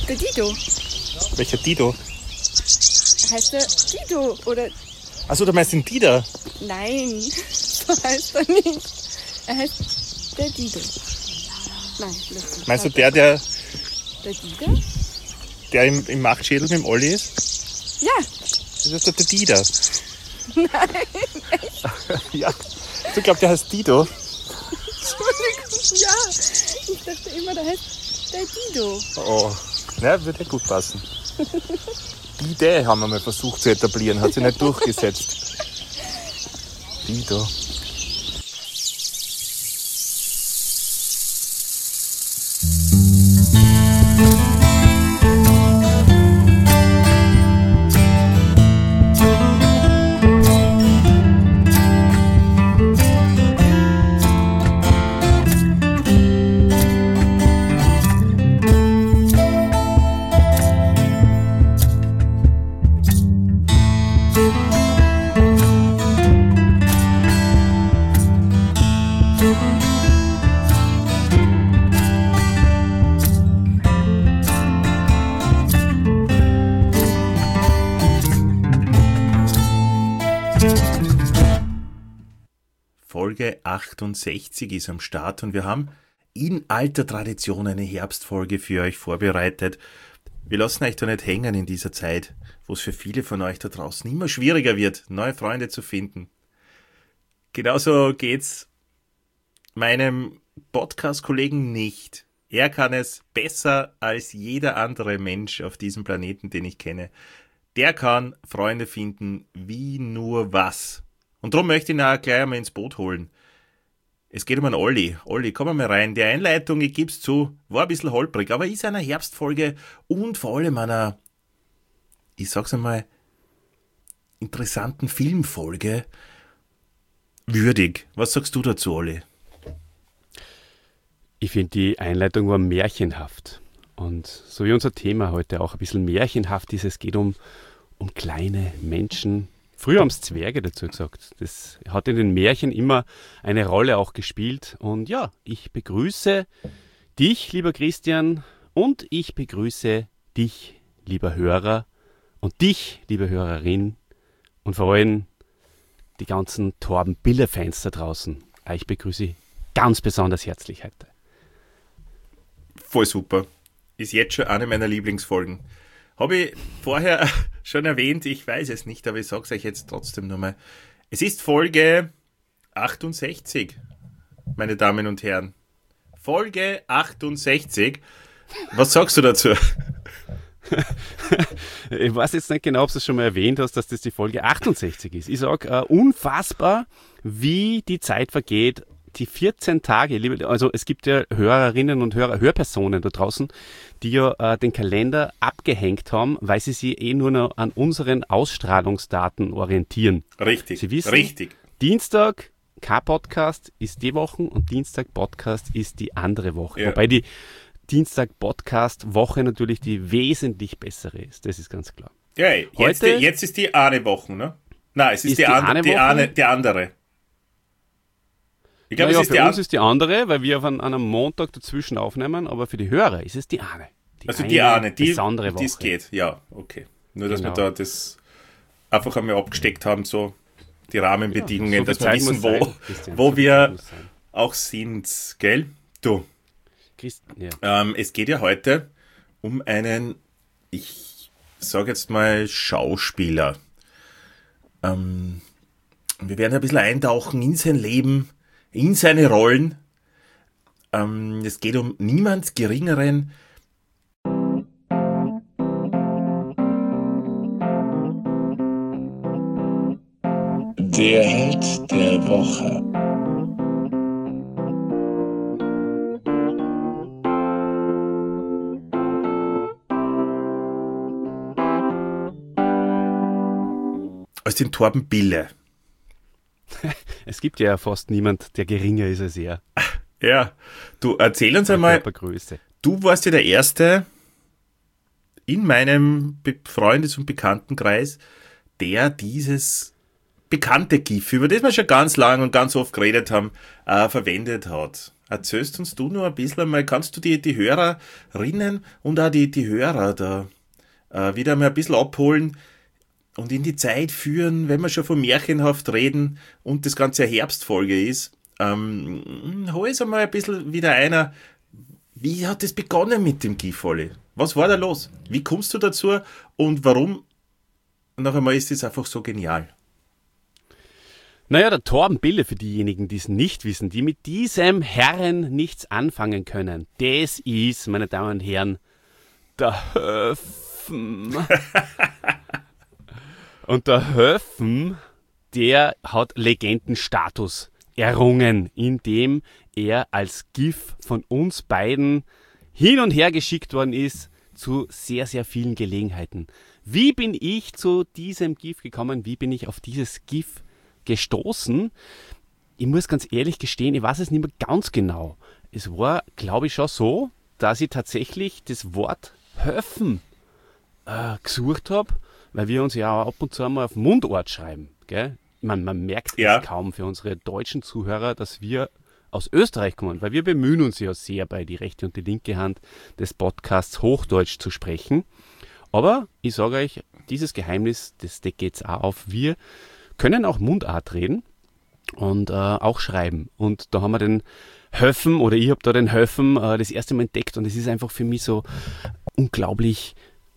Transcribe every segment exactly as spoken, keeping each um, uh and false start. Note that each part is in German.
Der Dido. Welcher Dido? Heißt der Dido oder... Achso, du meinst den Dieter? Nein, so heißt er nicht. Er heißt der Dido. Nein, das Meinst du der, der, Der Dido? der im, im Machtschädel mit dem Olli ist? Ja. Das ist doch der Dieter. Nein, echt? Ja. Du glaubst, der heißt Dido? Entschuldigung, ja. Ich dachte immer, der heißt der Dido. Oh, na, würde ja gut passen. Die Idee haben wir mal versucht zu etablieren, hat sich nicht durchgesetzt. Dido. Folge achtundsechzig ist am Start und wir haben in alter Tradition eine Herbstfolge für euch vorbereitet. Wir lassen euch da nicht hängen in dieser Zeit, wo es für viele von euch da draußen immer schwieriger wird, neue Freunde zu finden. Genauso geht's meinem Podcast-Kollegen nicht. Er kann es besser als jeder andere Mensch auf diesem Planeten, den ich kenne. Der kann Freunde finden wie nur was. Und darum möchte ich ihn auch gleich einmal ins Boot holen. Es geht um einen Olli. Olli, komm mal rein. Die Einleitung, ich gebe es zu, war ein bisschen holprig, aber ist eine Herbstfolge und vor allem einer, ich sag's einmal, interessanten Filmfolge würdig. Was sagst du dazu, Olli? Ich finde, die Einleitung war märchenhaft. Und so wie unser Thema heute auch ein bisschen märchenhaft ist, es geht um, um kleine Menschen. Früher haben es Zwerge dazu gesagt. Das hat in den Märchen immer eine Rolle auch gespielt. Und ja, ich begrüße dich, lieber Christian, und ich begrüße dich, lieber Hörer, und dich, liebe Hörerin, und vor allem die ganzen Torben Biller-Fans da draußen. Ich begrüße Sie ganz besonders herzlich heute. Voll super. Ist jetzt schon eine meiner Lieblingsfolgen. Habe ich vorher schon erwähnt, ich weiß es nicht, aber ich sage es euch jetzt trotzdem nochmal. Es ist Folge achtundsechzig, meine Damen und Herren. Folge achtundsechzig. Was sagst du dazu? Ich weiß jetzt nicht genau, ob du es schon mal erwähnt hast, dass das die Folge achtundsechzig ist. Ich sage, uh, unfassbar, wie die Zeit vergeht. Die vierzehn Tage, liebe, also es gibt ja Hörerinnen und Hörer, Hörpersonen da draußen, die ja äh, den Kalender abgehängt haben, weil sie sich eh nur noch an unseren Ausstrahlungsdaten orientieren. Richtig, Sie wissen, richtig. Dienstag K-Podcast ist die Woche und Dienstag Podcast ist die andere Woche. Ja. Wobei die Dienstag Podcast Woche natürlich die wesentlich bessere ist, das ist ganz klar. Ja, jetzt, Heute die, jetzt ist die eine Woche, ne? Nein, es ist, ist die, die an, eine die, Woche? eine, die andere. Ich glaube, Naja, es ist für die uns an- ist die andere, weil wir an, an einem Montag dazwischen aufnehmen, aber für die Hörer ist es die eine. Die Also die eine, die, besondere Woche. die es geht. Ja, okay. Nur, dass Genau. wir da das einfach einmal abgesteckt haben, so die Rahmenbedingungen, Ja, so viel dass wir Zeit wissen, muss wo, sein, Christian, wo so viel wir Zeit muss sein. auch sind, gell? Du, Christ, ja. ähm, es geht ja heute um einen, ich sage jetzt mal, Schauspieler. Ähm, wir werden ein bisschen eintauchen in sein Leben, in seine Rollen. Ähm, es geht um niemand Geringeren. Der Held der Woche. Als den Torben Biller. Es gibt ja fast niemand, der geringer ist als er. Ja, du erzähl uns Von einmal, Körpergröße. du warst ja der Erste in meinem Be- Freundes- und Bekanntenkreis, der dieses bekannte GIF, über das wir schon ganz lang und ganz oft geredet haben, äh, verwendet hat. Erzählst uns du nur ein bisschen mal, kannst du die, die Hörerinnen und auch die, die Hörer da äh, wieder mal ein bisschen abholen und in die Zeit führen, wenn wir schon von märchenhaft reden und das Ganze eine Herbstfolge ist, ähm, hol es einmal ein bisschen wieder einer. Wie hat es begonnen mit dem GIF, Olli? Was war da los? Wie kommst du dazu und warum, noch einmal, ist es einfach so genial? Naja, der Torben Bille, für diejenigen, die es nicht wissen, die mit diesem Herren nichts anfangen können, das ist, meine Damen und Herren, der Höfen. Und der Höfen, der hat Legendenstatus errungen, indem er als GIF von uns beiden hin und her geschickt worden ist zu sehr, sehr vielen Gelegenheiten. Wie bin ich zu diesem GIF gekommen? Wie bin ich auf dieses GIF gestoßen? Ich muss ganz ehrlich gestehen, ich weiß es nicht mehr ganz genau. Es war, glaube ich, schon so, dass ich tatsächlich das Wort Höfen äh, gesucht habe, weil wir uns ja auch ab und zu einmal auf Mundart schreiben. Gell? Man, man merkt ja. es kaum für unsere deutschen Zuhörer, dass wir aus Österreich kommen, weil wir bemühen uns ja sehr, bei die rechte und die linke Hand des Podcasts Hochdeutsch zu sprechen. Aber ich sage euch, dieses Geheimnis, das deckt jetzt auch auf. Wir können auch Mundart reden und äh, auch schreiben. Und da haben wir den Höfen, oder ich habe da den Höfen äh, das erste Mal entdeckt, und es ist einfach für mich so unglaublich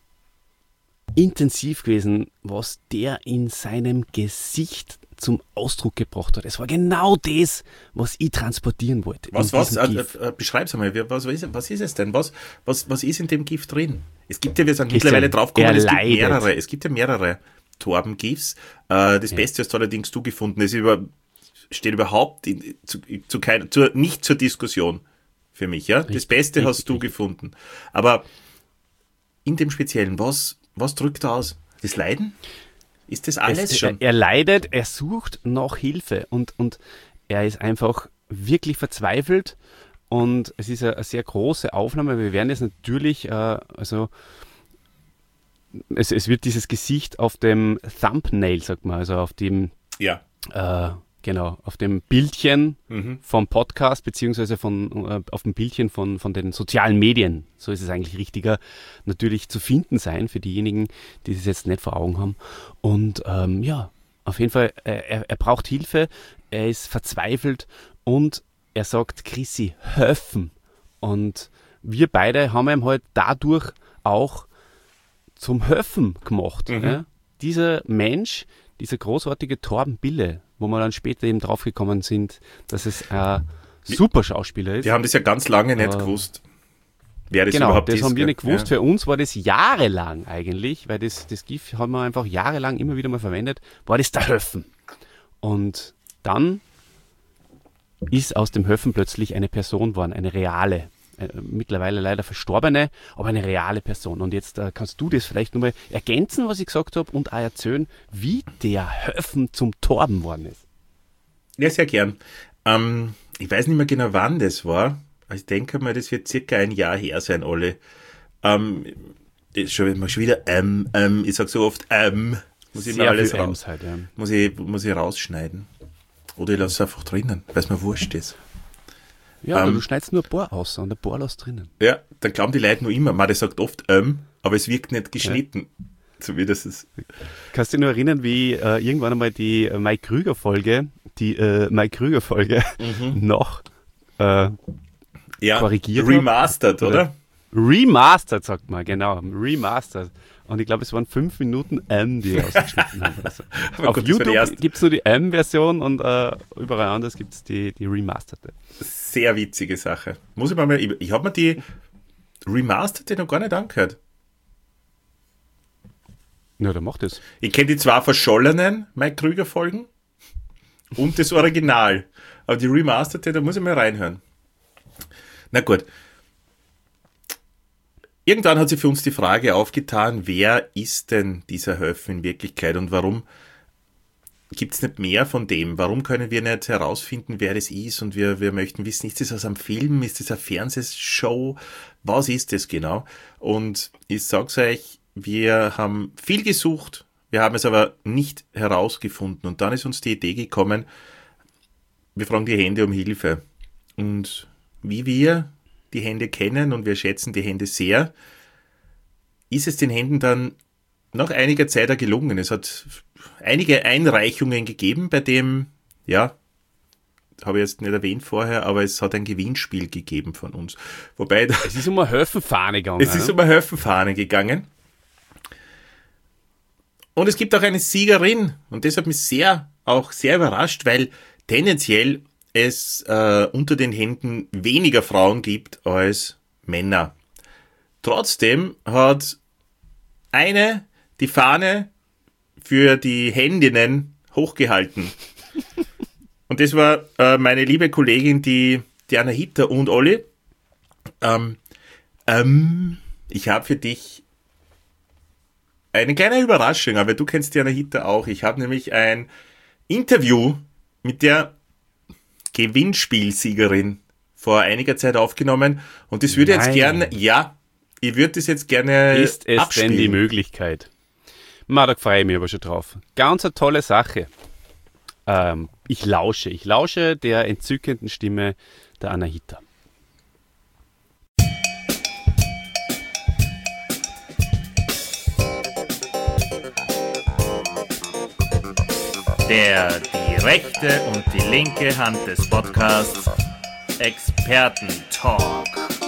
intensiv gewesen, was der in seinem Gesicht zum Ausdruck gebracht hat. Es war genau das, was ich transportieren wollte. Was, was? Äh, äh, beschreib's einmal. Was, was, ist, was ist es denn? Was, was, was ist in dem GIF drin? Es gibt ja, wir sind mittlerweile draufgekommen, es gibt mehrere. Es gibt ja mehrere Torben-GIFs. Äh, das ja. Beste hast allerdings du gefunden. Es über, steht überhaupt in, zu, zu kein, zur, nicht zur Diskussion für mich. Ja? Richtig, das Beste richtig, hast du richtig. gefunden. Aber in dem Speziellen, was, was drückt er aus? Das Leiden? Ist das alles es, schon? Er, er leidet, er sucht nach Hilfe, und, und er ist einfach wirklich verzweifelt, und es ist eine, eine sehr große Aufnahme. Wir werden jetzt natürlich, äh, also es, es wird dieses Gesicht auf dem Thumbnail, sagt man, also auf dem ja. äh, Genau, auf dem Bildchen mhm. vom Podcast, beziehungsweise von, äh, auf dem Bildchen von, von den sozialen Medien, so ist es eigentlich richtiger, natürlich zu finden sein für diejenigen, die das jetzt nicht vor Augen haben. Und ähm, ja, auf jeden Fall, er, er braucht Hilfe, er ist verzweifelt, und er sagt, Chrissy, helfen. Und wir beide haben ihm halt dadurch auch zum Helfen gemacht. Mhm. Ja? Dieser Mensch, dieser großartige Torben Bille, wo wir dann später eben draufgekommen sind, dass es ein super Schauspieler ist. Wir haben das ja ganz lange nicht äh, gewusst, wer das genau, überhaupt das ist. Genau, das haben wir nicht gewusst. Ja. Für uns war das jahrelang eigentlich, weil das, das GIF haben wir einfach jahrelang immer wieder mal verwendet, war das der Höfen. Und dann ist aus dem Höfen plötzlich eine Person geworden, eine reale, äh, mittlerweile leider verstorbene, aber eine reale Person. Und jetzt äh, kannst du das vielleicht nochmal ergänzen, was ich gesagt habe, und auch erzählen, wie der Höfen zum Torben worden ist. Ja, sehr gern. Ähm, ich weiß nicht mehr genau, wann das war. Ich denke mal, das wird circa ein Jahr her sein, Olli. Ähm, das ist schon, schon wieder ähm, ähm, ich sage so oft ähm, muss ich Sehr mal alles viel raus, halt, ja. muss ich, muss ich rausschneiden. Oder ich lasse es einfach drinnen, weil es mir wurscht ist. Ja, ähm, du schneidest nur ein paar aus und ein paar lässt drinnen. Ja, dann glauben die Leute nur immer, man, der sagt oft ähm, aber es wirkt nicht geschnitten. Ja. So wie das ist. Kannst du dich nur erinnern, wie äh, irgendwann einmal die äh, Mike Krüger-Folge, die äh, Mike Krüger-Folge mhm. noch äh, ja, korrigiert remastered, hat? oder? Remastered, sagt man, genau. Remastered. Und ich glaube, es waren fünf Minuten M, die ausgeschnitten haben. Also. Auf Gott, YouTube gibt es nur die M-Version, und äh, überall anders gibt es die, die remasterte. Sehr witzige Sache. Muss ich mal, ich, ich habe mir die remasterte noch gar nicht angehört. Ja, dann mach das. Ich kenne die zwei verschollenen Mike Krüger-Folgen und das Original. Aber die remasterte, da muss ich mal reinhören. Na gut. Irgendwann hat sich für uns die Frage aufgetan, wer ist denn dieser Höfen in Wirklichkeit und warum gibt es nicht mehr von dem? Warum können wir nicht herausfinden, wer das ist? Und wir, wir möchten wissen, ist das aus einem Film? Ist das eine Fernsehshow? Was ist das genau? Und ich sag's euch, wir haben viel gesucht, Wir haben es aber nicht herausgefunden. Und dann ist uns die Idee gekommen, wir fragen die Hände um Hilfe. Und wie wir die Hände kennen und wir schätzen die Hände sehr, ist es den Händen dann nach einiger Zeit auch gelungen. Es hat einige Einreichungen gegeben, bei dem, ja, habe ich jetzt nicht erwähnt vorher, aber es hat ein Gewinnspiel gegeben von uns. Wobei es ist um eine Höfenfahne gegangen. Es ist um eine Höfenfahne gegangen. Und es gibt auch eine Siegerin. Und das hat mich sehr, auch sehr überrascht, weil tendenziell es äh, unter den Händen weniger Frauen gibt als Männer. Trotzdem hat eine die Fahne für die Händinnen hochgehalten. Und das war äh, meine liebe Kollegin, die, die Anahita und Olli. Ähm, ähm, ich habe für dich eine kleine Überraschung, aber du kennst die Anahita auch. Ich habe nämlich ein Interview mit der Gewinnspielsiegerin vor einiger Zeit aufgenommen und das würde jetzt gerne, ja, ich würde das jetzt gerne Ist es abspielen. denn die Möglichkeit? Ma, da freue ich mich aber schon drauf. Ganz eine tolle Sache. Ähm, ich lausche, ich lausche der entzückenden Stimme der Anahita. Der die rechte und die linke Hand des Podcasts Experten-Talk.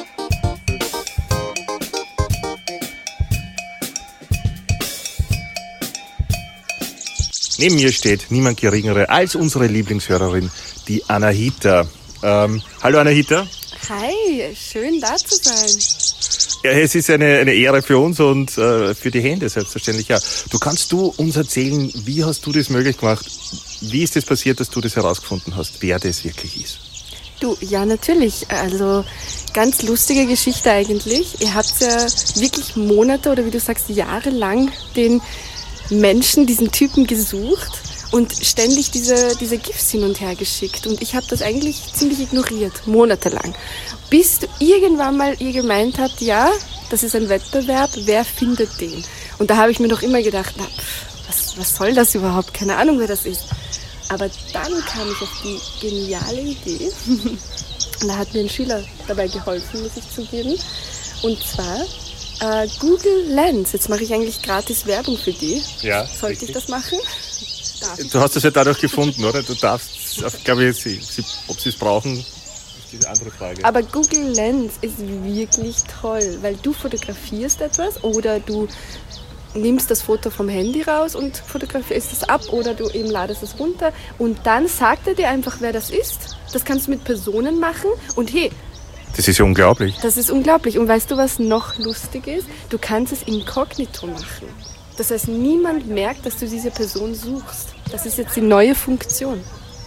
Neben mir steht niemand Geringere als unsere Lieblingshörerin, die Anahita. Ähm, hallo Anahita. Hi, schön da zu sein. Ja, es ist eine, eine Ehre für uns und äh, für die Hände selbstverständlich. Ja. Du kannst du uns erzählen, wie hast du das möglich gemacht? Wie ist es das passiert, dass du das herausgefunden hast, wer das wirklich ist? Du, ja natürlich. Also ganz lustige Geschichte eigentlich. Ihr habt ja wirklich Monate oder wie du sagst, jahrelang den Menschen, diesen Typen gesucht und ständig diese, diese GIFs hin und her geschickt. Und ich habe das eigentlich ziemlich ignoriert, monatelang. Bis irgendwann mal ihr gemeint habt, ja, das ist ein Wettbewerb, wer findet den? Und da habe ich mir doch immer gedacht, na, pff, was, was soll das überhaupt? Keine Ahnung, wer das ist. Aber dann kam ich auf die geniale Idee. Und da hat mir ein Schüler dabei geholfen, muss ich zugeben. Und zwar äh, Google Lens. Jetzt mache ich eigentlich gratis Werbung für die. Ja. Sollte richtig. Ich das machen? Darf ich? Du hast das ja dadurch gefunden, oder? Du darfst, glaube ich, sie, sie, ob sie es brauchen, ist diese andere Frage. Aber Google Lens ist wirklich toll, weil du fotografierst etwas oder du nimmst das Foto vom Handy raus und fotografierst es ab oder du eben ladest es runter und dann sagt er dir einfach, wer das ist. Das kannst du mit Personen machen und hey, das ist ja unglaublich. Das ist unglaublich. Und weißt du, was noch lustig ist? Du kannst es inkognito machen. Das heißt, niemand merkt, dass du diese Person suchst. Das ist jetzt die neue Funktion.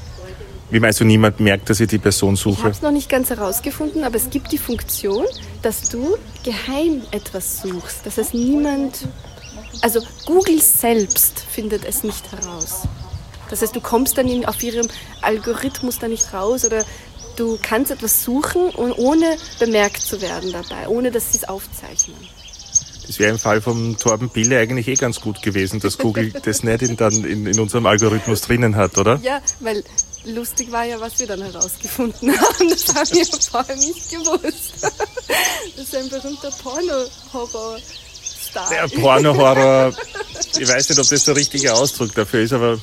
Wie meinst du, niemand merkt, dass ich die Person Ich suche? habe es noch nicht ganz herausgefunden, aber es gibt die Funktion, dass du geheim etwas suchst. Das heißt, niemand, also Google selbst findet es nicht heraus. Das heißt, du kommst dann in, auf ihrem Algorithmus da nicht raus oder du kannst etwas suchen, und ohne bemerkt zu werden dabei, ohne dass sie es aufzeichnen. Das wäre im Fall vom Torben Bille eigentlich eh ganz gut gewesen, dass Google das nicht in, dann in, in unserem Algorithmus drinnen hat, oder? Ja, weil lustig war ja, was wir dann herausgefunden haben. Das haben wir vorher nicht gewusst. Das ist ein berühmter Porno-Horror-Star. Der Porno-Horror, ich weiß nicht, ob das der richtige Ausdruck dafür ist, aber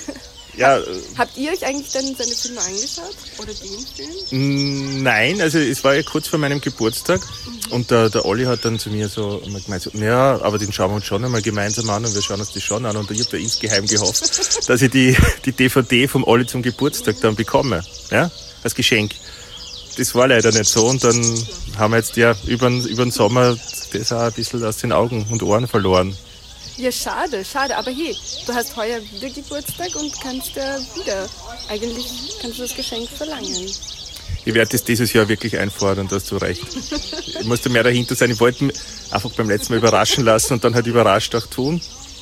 ja. Habt ihr euch eigentlich dann seine Filme angeschaut? Oder den Film? Nein, also es war ja kurz vor meinem Geburtstag mhm. und der, der Olli hat dann zu mir so gemeint, so, ja, aber den schauen wir uns schon einmal gemeinsam an und wir schauen uns das schon an und ich habe da insgeheim gehofft, dass ich die, die D V D vom Olli zum Geburtstag dann bekomme, ja, als Geschenk. Das war leider nicht so und dann haben wir jetzt ja über den, über den Sommer das auch ein bisschen aus den Augen und Ohren verloren. Ja, schade, schade. Aber hey, du hast heuer wieder Geburtstag und kannst ja wieder, eigentlich kannst du das Geschenk verlangen. Ich werde das dieses Jahr wirklich einfordern, da hast du recht. Ich musste mehr dahinter sein. Ich wollte mich einfach beim letzten Mal überraschen lassen und dann halt überrascht auch tun.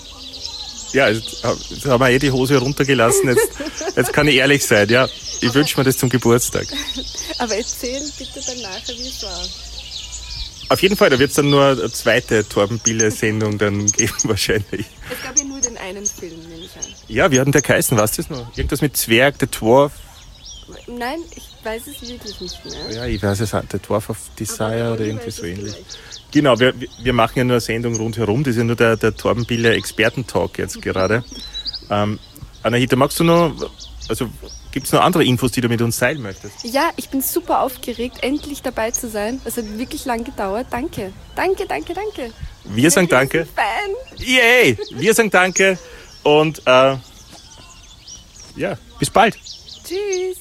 Ja, jetzt haben wir eh die Hose runtergelassen. Jetzt, jetzt kann ich ehrlich sein, ja. Ich wünsche mir das zum Geburtstag. Aber erzähl bitte dann nachher, wie es war. Auf jeden Fall, da wird es dann nur eine zweite Torben-Bille-Sendung dann geben wahrscheinlich. Es gab ja nur den einen Film, nehme ich an. Ja, wie hat denn der geheißen? Weißt du das noch? Irgendwas mit Zwerg, der Dwarf? Nein, ich weiß es wirklich nicht mehr. Ja, ich weiß es auch. Der Dwarf of Desire oder irgendwie so ähnlich. Vielleicht. Genau, wir, wir machen ja nur eine Sendung rundherum. Das ist ja nur der, der Torben-Bille-Experten-Talk jetzt gerade. ähm, Anahita, magst du noch, also gibt es noch andere Infos, die du mit uns teilen möchtest? Ja, ich bin super aufgeregt, endlich dabei zu sein. Es hat wirklich lang gedauert. Danke, danke, danke, danke. Wir sagen danke. Fan. Yay! Wir sagen danke und äh, ja, bis bald. Tschüss.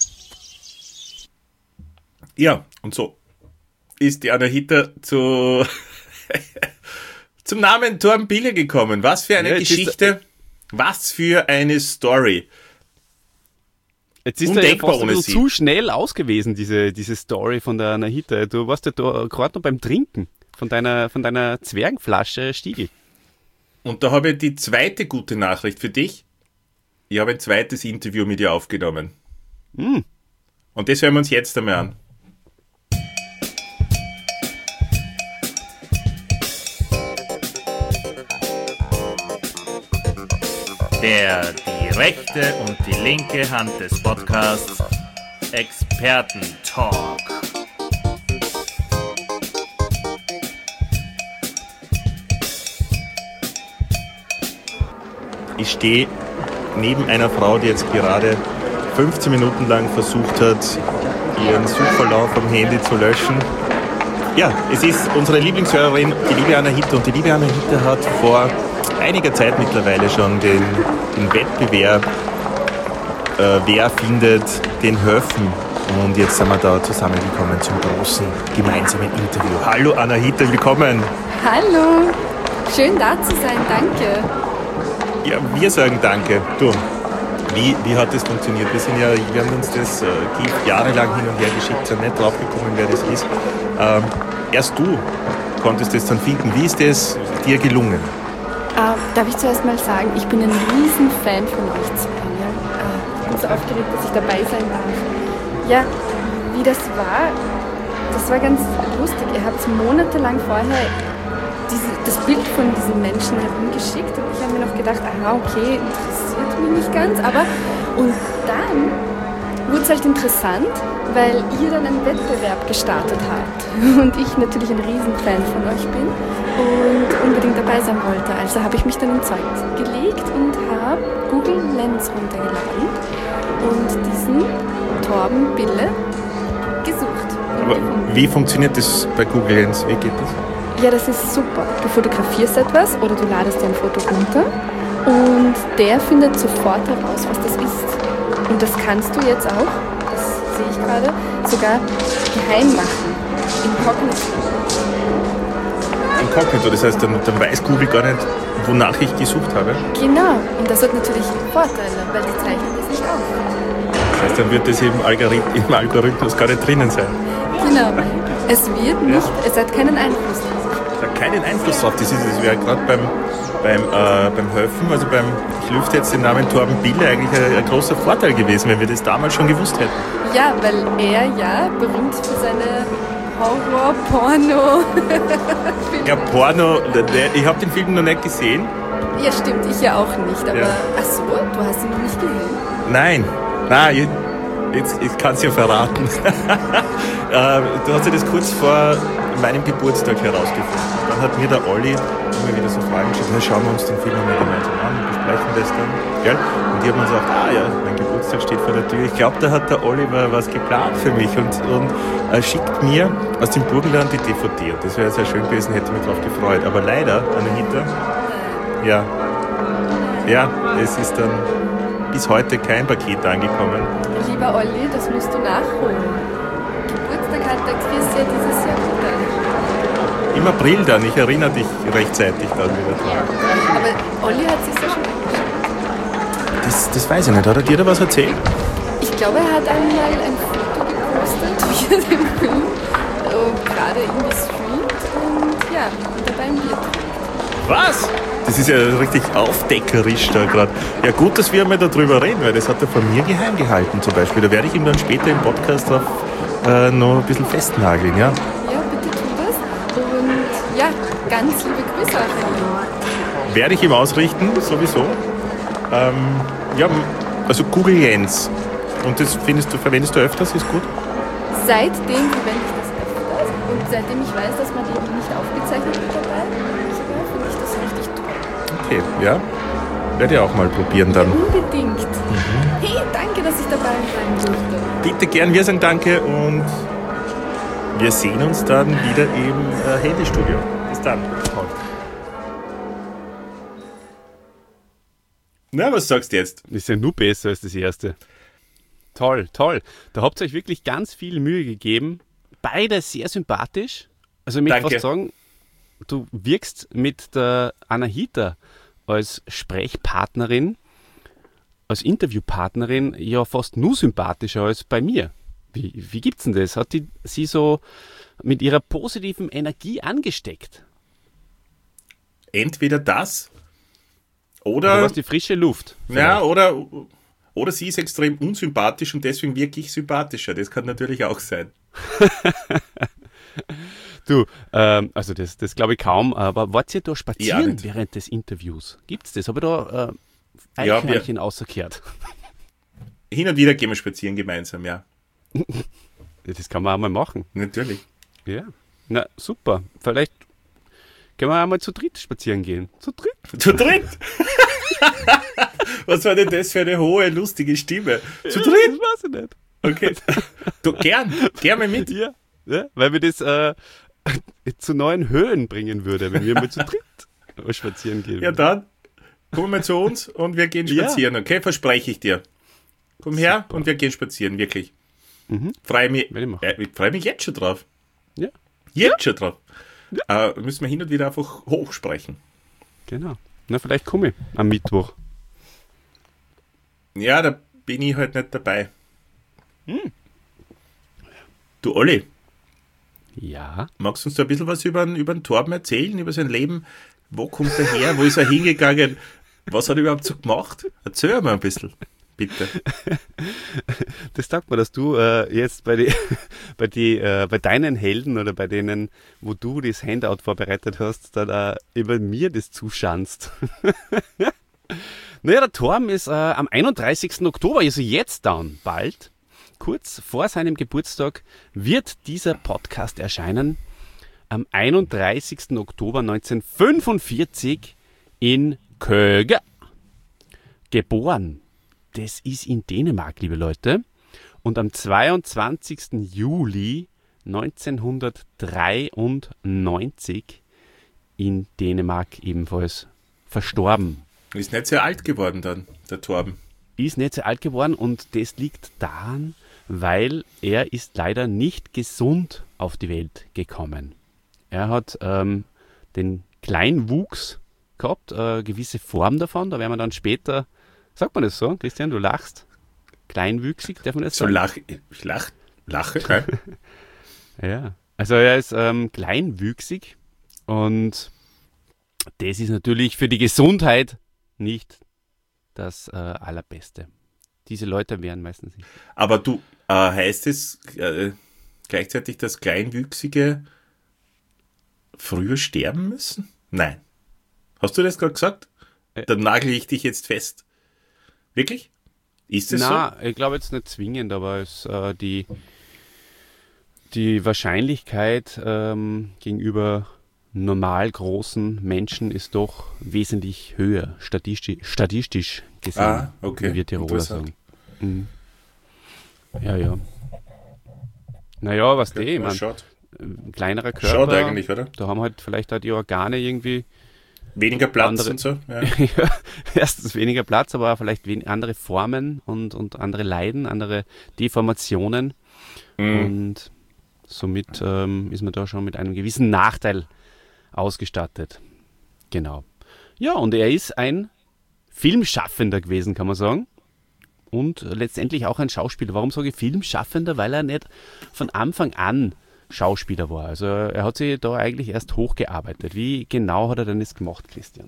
Ja, und so ist die Anahita zu zum Namen Torben Bille gekommen. Was für eine Ja, jetzt Geschichte, was für eine Story. Jetzt ist Undenkbar er ja fast ein ohne bisschen sie. zu schnell ausgewesen, diese, diese Story von der Anahita. Du warst ja da gerade noch beim Trinken von deiner, von deiner Zwergenflasche Stiegl. Und da habe ich die zweite gute Nachricht für dich. Ich habe ein zweites Interview mit ihr aufgenommen. Mm. Und das hören wir uns jetzt einmal an. Der die rechte und die linke Hand des Podcasts Experten-Talk. Ich stehe neben einer Frau, die jetzt gerade fünfzehn Minuten lang versucht hat, ihren Suchverlauf vom Handy zu löschen. Ja, es ist unsere Lieblingshörerin, die liebe Anahita. Und die liebe Anahita hat vor einiger Zeit mittlerweile schon den, den Wettbewerb äh, Wer findet den Höfen. Und jetzt sind wir da zusammengekommen zum großen gemeinsamen Interview. Hallo Anahita, willkommen. Hallo, schön da zu sein, danke. Ja, wir sagen danke. Du, wie, wie hat das funktioniert? Wir sind ja, wir haben uns das äh, jahrelang hin und her geschickt, sind nicht draufgekommen, wer das ist. Ähm, erst du konntest das dann finden. Wie ist das dir gelungen? Äh, darf ich zuerst mal sagen, ich bin ein riesen Fan von euch zwei. Ja? Äh, ich bin so aufgeregt, dass ich dabei sein darf. Ja, wie das war, das war ganz lustig. Ihr habt monatelang vorher diese, das Bild von diesen Menschen herumgeschickt und ich habe mir noch gedacht, aha, okay, interessiert mich nicht ganz, aber und dann wurde es halt interessant, weil ihr dann einen Wettbewerb gestartet habt und ich natürlich ein Riesenfan von euch bin und unbedingt dabei sein wollte. Also habe ich mich dann ins Zeug gelegt und habe Google Lens runtergeladen und diesen Torben Bille gesucht. Aber wie funktioniert das bei Google Lens? Wie geht das? Ja, das ist super. Du fotografierst etwas oder du ladest dir ein Foto runter und der findet sofort heraus, was das ist. Und das kannst du jetzt auch, das sehe ich gerade, sogar geheim machen. Inkognito. Inkognito, das heißt, dann, dann weiß Google gar nicht, wonach ich gesucht habe. Genau. Und das hat natürlich Vorteile, weil die zeichnen das nicht auf. Das heißt, dann wird das im Algorithmus, im Algorithmus gar nicht drinnen sein. Genau. Es wird nicht, es hat keinen Einfluss drauf. Es hat keinen Einfluss drauf. Das, ist, das wäre gerade beim, beim, äh, beim Höfen, also beim, ich lüfte jetzt den Namen Torben Bille, eigentlich ein, ein großer Vorteil gewesen, wenn wir das damals schon gewusst hätten. Ja, weil er ja berühmt für seine Horror-Porno. Ja, Porno, ich habe den Film noch nicht gesehen. Ja, stimmt, ich ja auch nicht. Aber Ja. ach so, du hast ihn noch nicht gesehen. Nein, nein, jetzt, ich kann es ja verraten. äh, du hast ja das kurz vor meinem Geburtstag herausgefunden. Dann hat mir der Olli immer wieder so Fragen gestellt, na, schauen wir uns den Film mal gemeinsam an und besprechen das dann. Gell? Und die haben mir gesagt, ah ja, mein Geburtstag steht vor der Tür. Ich glaube, da hat der Oliver was geplant für mich und, und äh, schickt mir aus dem Burgenland die D V D. Und das wäre sehr schön gewesen, hätte mich drauf gefreut. Aber leider, Anahita, ja, ja, es ist dann bis heute kein Paket angekommen. Lieber Olli, das musst du nachholen. Geburtstag hat der Chris ja dieses Jahr wieder. Im April dann, ich erinnere dich rechtzeitig dann wieder dran. Aber Olli hat sich ja schon angeschaut. Das, das weiß ich nicht, hat er dir da was erzählt? Ich glaube, er hat einmal ein Foto gepostet, wie er den Film äh, gerade irgendwie streamt und ja, und dabei ein Bier trinkt. Was? Das ist ja richtig aufdeckerisch da gerade. Ja gut, dass wir mal darüber reden, weil das hat er von mir geheim gehalten zum Beispiel. Da werde ich ihm dann später im Podcast drauf äh, noch ein bisschen festnageln, ja? Ja, bitte tu das. Ganz liebe Grüße auch an ihn. Werde ich ihm ausrichten, sowieso. Ähm, ja, also Google Jens. Und das findest du, verwendest du öfters, ist gut? Seitdem verwende ich das öfters und seitdem ich weiß, dass man eben nicht aufgezeichnet wird dabei, finde ich das richtig toll. Okay, ja. Werde ich auch mal probieren dann. Unbedingt. Mhm. Hey, danke, dass ich dabei sein durfte. Bitte gern, wir sagen danke und wir sehen uns dann wieder im äh, Handystudio. Bis dann. Na, was sagst du jetzt? Ist ja nur besser als das erste. Toll, toll. Da habt ihr euch wirklich ganz viel Mühe gegeben. Beide sehr sympathisch. Also ich möchte Danke. fast sagen, du wirkst mit der Anahita als Sprechpartnerin, als Interviewpartnerin ja fast nur sympathischer als bei mir. Wie, wie gibt's denn das? Hat die sie so mit ihrer positiven Energie angesteckt? Entweder das Oder oder, was die frische Luft? ja, oder, oder sie ist extrem unsympathisch und deswegen wirklich sympathischer. Das kann natürlich auch sein. Du, ähm, also das, das glaube ich kaum, aber wart ihr da Ja, spazieren nicht. während des Interviews? Gibt's das? Habe ich da äh, Ja, Eichhörnchen außerkehrt? Hin und wieder gehen wir spazieren gemeinsam, ja. Das kann man auch mal machen. Natürlich. Ja. Na, super. Vielleicht können wir einmal zu dritt spazieren gehen. Zu dritt? Zu dritt! Was war denn das für eine hohe, lustige Stimme? Zu Ja, dritt? das weiß ich nicht. Okay. Du, gern, gern mal mit. Ja, ja, weil mir das äh, zu neuen Höhen bringen würde, wenn wir mal zu dritt spazieren gehen. Ja, dann komm mal zu uns und wir gehen Ja. spazieren, okay? Verspreche ich dir. Komm her und wir gehen spazieren, wirklich. Mhm. Freue mich, Werde ich machen. äh, ich freue mich jetzt schon drauf. Ja, Jetzt schon drauf. Äh, müssen wir hin und wieder einfach hochsprechen. genau. Na, vielleicht komme ich am Mittwoch. Ja, da bin ich halt nicht dabei. Hm. Du Olli, Ja. magst du uns da ein bisschen was über, den- über den Torben erzählen, über sein Leben? Wo kommt er her? Wo ist er hingegangen? Was hat er überhaupt so gemacht? Erzähl mal ein bisschen, bitte. Das sagt man, dass du äh, jetzt bei, die, bei, die, äh, bei deinen Helden oder bei denen, wo du das Handout vorbereitet hast, dann äh, über mir das zuschanzt. Naja, der Torben ist äh, am einunddreißigsten Oktober, also jetzt dann bald, kurz vor seinem Geburtstag, wird dieser Podcast erscheinen. Am einunddreißigsten Oktober neunzehnhundertfünfundvierzig in Köge. Geboren. Das ist in Dänemark, liebe Leute. Und am zweiundzwanzigsten Juli neunzehnhundertdreiundneunzig in Dänemark ebenfalls verstorben. Ist nicht sehr alt geworden dann, der Torben. Ist nicht sehr alt geworden und das liegt daran, weil er ist leider nicht gesund auf die Welt gekommen. Er hat ähm, den Kleinwuchs gehabt, äh, gewisse Form davon, da werden wir dann später, sagt man das so, Christian, du lachst, kleinwüchsig, darf man das So sagen? lach, ich lach, lache, okay. Ja, also er ist ähm, kleinwüchsig und das ist natürlich für die Gesundheit nicht das äh, Allerbeste. Diese Leute wären meistens nicht. Aber du, äh, heißt es äh, gleichzeitig, dass Kleinwüchsige früher sterben müssen? Nein. Hast du das gerade gesagt? Äh. Dann nagel ich dich jetzt fest. Wirklich? Ist es Na, ich glaube jetzt nicht zwingend, aber es, äh, die, die Wahrscheinlichkeit ähm, gegenüber normal großen Menschen ist doch wesentlich höher, statistisch, statistisch gesehen, Ah, okay. wie wir Tiroler Interessant. sagen. Mhm. Ja, ja. Naja, was so? die, Ja, man, schaut. ein kleinerer Körper, Schaut eigentlich, oder? da haben halt vielleicht auch die Organe irgendwie Weniger Platz Andere- und so. Ja. ja, erstens weniger Platz, aber auch vielleicht wen- andere Formen und, und andere Leiden, andere Deformationen. Mhm. Und somit ähm, ist man da schon mit einem gewissen Nachteil ausgestattet. Genau. Ja, und er ist ein Filmschaffender gewesen, kann man sagen. Und letztendlich auch ein Schauspieler. Warum sage ich Filmschaffender? Weil er nicht von Anfang an Schauspieler war. Also er hat sich da eigentlich erst hochgearbeitet. Wie genau hat er denn das gemacht, Christian?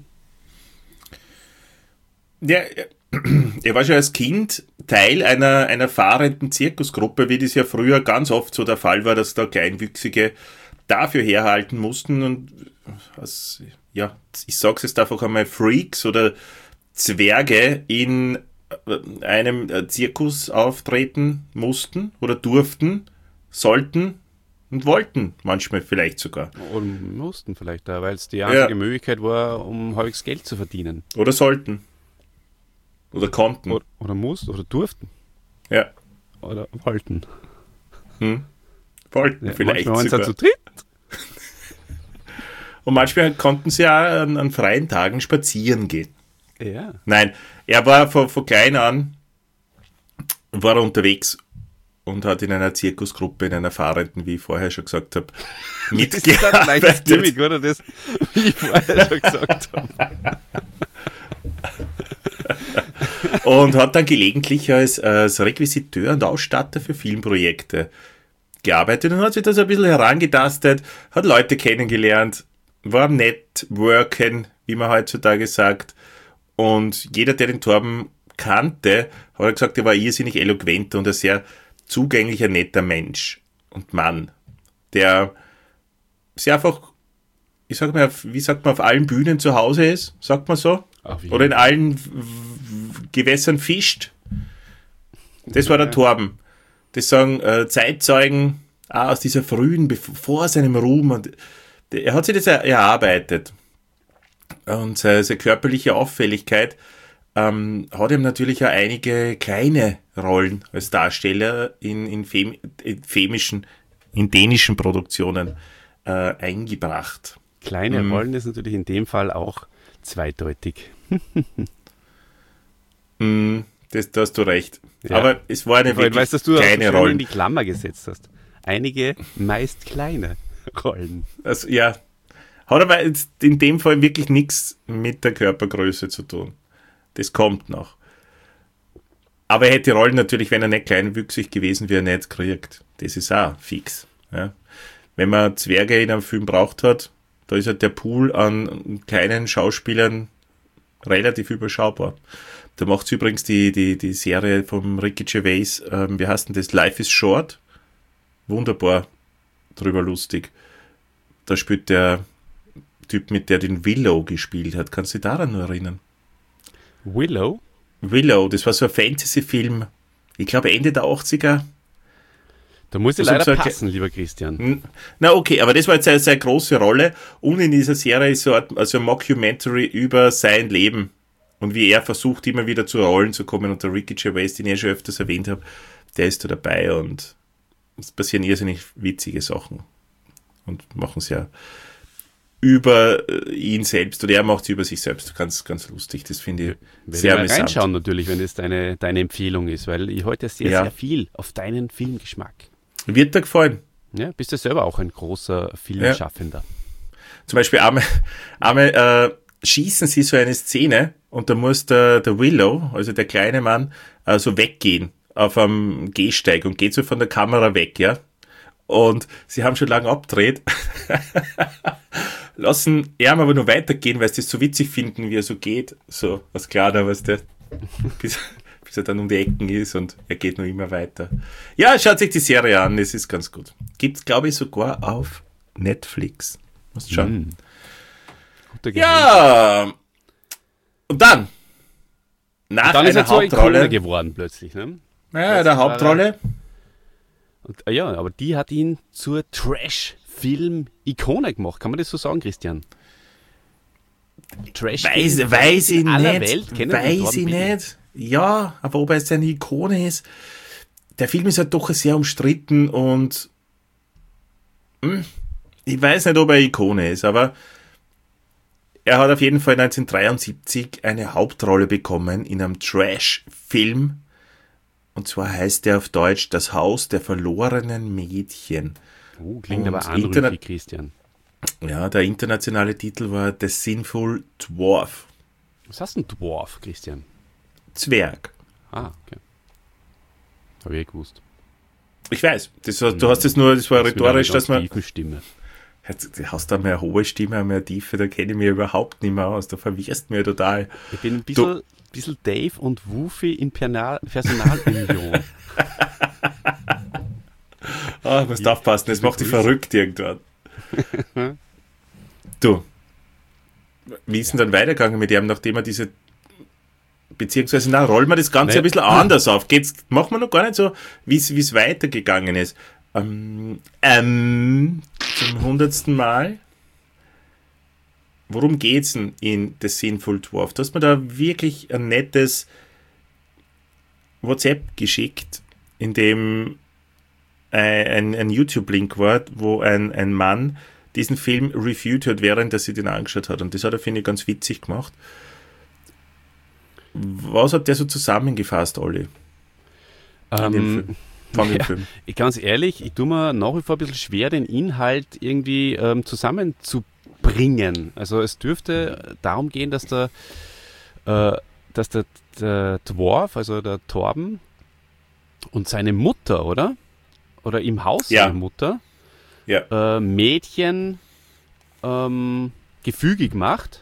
Ja, er- er war schon als Kind Teil einer, einer fahrenden Zirkusgruppe, wie das ja früher ganz oft so der Fall war, dass da Kleinwüchsige dafür herhalten mussten und als, ja, ich sag's jetzt einfach einmal, Freaks oder Zwerge in einem Zirkus auftreten mussten oder durften, sollten und wollten, manchmal vielleicht sogar. Oder mussten vielleicht da, weil es die einzige ja. Möglichkeit war, um halbwegs Geld zu verdienen. Oder sollten. Oder konnten. Oder, oder mussten, oder durften. Ja. Oder wollten. Hm. Wollten ja, vielleicht manchmal sogar. Zu dritt. Und manchmal konnten sie auch an, an freien Tagen spazieren gehen. Ja. Nein, er war von, von klein an war er unterwegs und hat in einer Zirkusgruppe, in einer fahrenden, wie ich vorher schon gesagt habe, mitgearbeitet. Das ist ein Gimmick, oder? Das, wie ich vorher schon gesagt habe. Und hat dann gelegentlich als, als Requisiteur und Ausstatter für Filmprojekte gearbeitet und hat sich da so ein bisschen herangetastet, hat Leute kennengelernt, war am Networken, wie man heutzutage sagt. Und jeder, der den Torben kannte, hat gesagt, er war irrsinnig eloquent und ein sehr zugänglicher, netter Mensch und Mann, der sehr einfach, ich sag mal, wie sagt man, auf allen Bühnen zu Hause ist, sagt man so? Oder in allen Gewässern fischt. Das war der Torben. Das sagen äh, Zeitzeugen auch aus dieser frühen, vor seinem Ruhm. Und er hat sich das erarbeitet. Und seine, seine körperliche Auffälligkeit ähm, hat ihm natürlich auch einige kleine Rollen als Darsteller in, in, Fem, in femischen, in dänischen Produktionen äh, eingebracht. Kleine mhm. Rollen ist natürlich in dem Fall auch zweideutig. mm, das, da hast du recht. Ja. Aber es war eine wirklich weißt, dass du kleine Rolle. in die Klammer gesetzt hast. Einige meist kleine Rollen. Also, ja, hat aber jetzt in dem Fall wirklich nichts mit der Körpergröße zu tun. Das kommt noch. Aber er hätte die Rollen natürlich, wenn er nicht kleinwüchsig gewesen wäre, nicht gekriegt. Das ist auch fix. Ja. Wenn man Zwerge in einem Film braucht hat, da ist halt der Pool an kleinen Schauspielern relativ überschaubar. Da macht übrigens die, die, die Serie vom Ricky Gervais, ähm, wie heißt denn das? Life is Short. Wunderbar drüber lustig. Da spielt der Typ mit, der den Willow gespielt hat. Kannst du dich daran nur erinnern? Willow? Willow, das war so ein Fantasy-Film, ich glaube Ende der achtziger. Da muss ich leider so passen, lieber Christian. Na okay, aber das war jetzt eine sehr große Rolle und in dieser Serie ist so ein, also ein Mockumentary über sein Leben und wie er versucht, immer wieder zu Rollen zu kommen und der Ricky Gervais, den ich ja schon öfters erwähnt habe, der ist da dabei und es passieren irrsinnig witzige Sachen und machen es ja über ihn selbst oder er macht es über sich selbst. Ganz, ganz lustig. Das finde ich Werde sehr ich mal amüsant. Reinschauen natürlich, wenn das deine, deine Empfehlung ist, weil ich heute sehr, ja. sehr viel auf deinen Filmgeschmack. Wird dir gefallen? Ja, bist du selber auch ein großer Filmschaffender? Ja. Zum Beispiel einmal, einmal äh, schießen sie so eine Szene und da muss der, der Willow, also der kleine Mann, äh, so weggehen auf einem Gehsteig und geht so von der Kamera weg, ja. Und sie haben schon lange abgedreht. Lassen er aber nur weitergehen, weil sie das so witzig finden, wie er so geht. So, was klar, da was der, bis, bis er dann um die Ecken ist und er geht nur immer weiter. Ja, schaut sich die Serie an, es ist ganz gut. Gibt's, glaube ich, sogar auf Netflix. Musst schauen. Mm. Ja, und dann, nach und dann einer ist er zur Hauptrolle Ikone geworden plötzlich, ne? Ja, der Hauptrolle. Und, ja, aber die hat ihn zur Trash-Film-Ikone gemacht. Kann man das so sagen, Christian? Trash weiß, weiß ich aller nicht. Welt kennen weiß ich nicht. Ja, aber ob er jetzt eine Ikone ist, der Film ist halt doch sehr umstritten und hm, ich weiß nicht, ob er eine Ikone ist, aber er hat auf jeden Fall neunzehnhundertdreiundsiebzig eine Hauptrolle bekommen in einem Trash-Film. Und zwar heißt er auf Deutsch Das Haus der verlorenen Mädchen. Oh, klingt und aber anrüchig, Interna- Christian. Ja, der internationale Titel war The Sinful Dwarf. Was heißt ein Dwarf, Christian? Zwerg. Ah, okay. Habe ich gewusst. Ich weiß. Das, du hast es nur, das war das rhetorisch, dass man... tiefe Stimme. Du hast da mehr eine hohe Stimme, mehr tiefe, da kenne ich mich überhaupt nicht mehr aus. Da verwirrst mir total. Ich bin ein bisschen, bisschen Dave und Wufi in Personal, Personalunion. Ah, musst aufpassen, das macht dich verrückt irgendwann. Du, wie ist denn dann weitergegangen mit ihm, nachdem er diese, beziehungsweise, na, rollen wir das Ganze Nein. ein bisschen anders auf. Geht's, machen wir noch gar nicht so, wie es weitergegangen ist. Ähm, ähm, zum hundertsten Mal. Worum geht's denn in The Sinful Dwarf? Du hast mir da wirklich ein nettes WhatsApp geschickt, in dem ein, ein YouTube-Link war, wo ein, ein Mann diesen Film reviewed hat, während er sich den angeschaut hat. Und das hat er, finde ich, ganz witzig gemacht. Was hat der so zusammengefasst, Olli? Ähm, Film, von dem ja, Film. Ich, ganz ehrlich, ich tue mir nach wie vor ein bisschen schwer, den Inhalt irgendwie ähm, zusammenzubringen. Also es dürfte darum gehen, dass der, äh, dass der, der Dwarf, also der Torben und seine Mutter, oder? Oder im Haus Ja. seine Mutter, Ja. äh, Mädchen ähm, gefügig macht.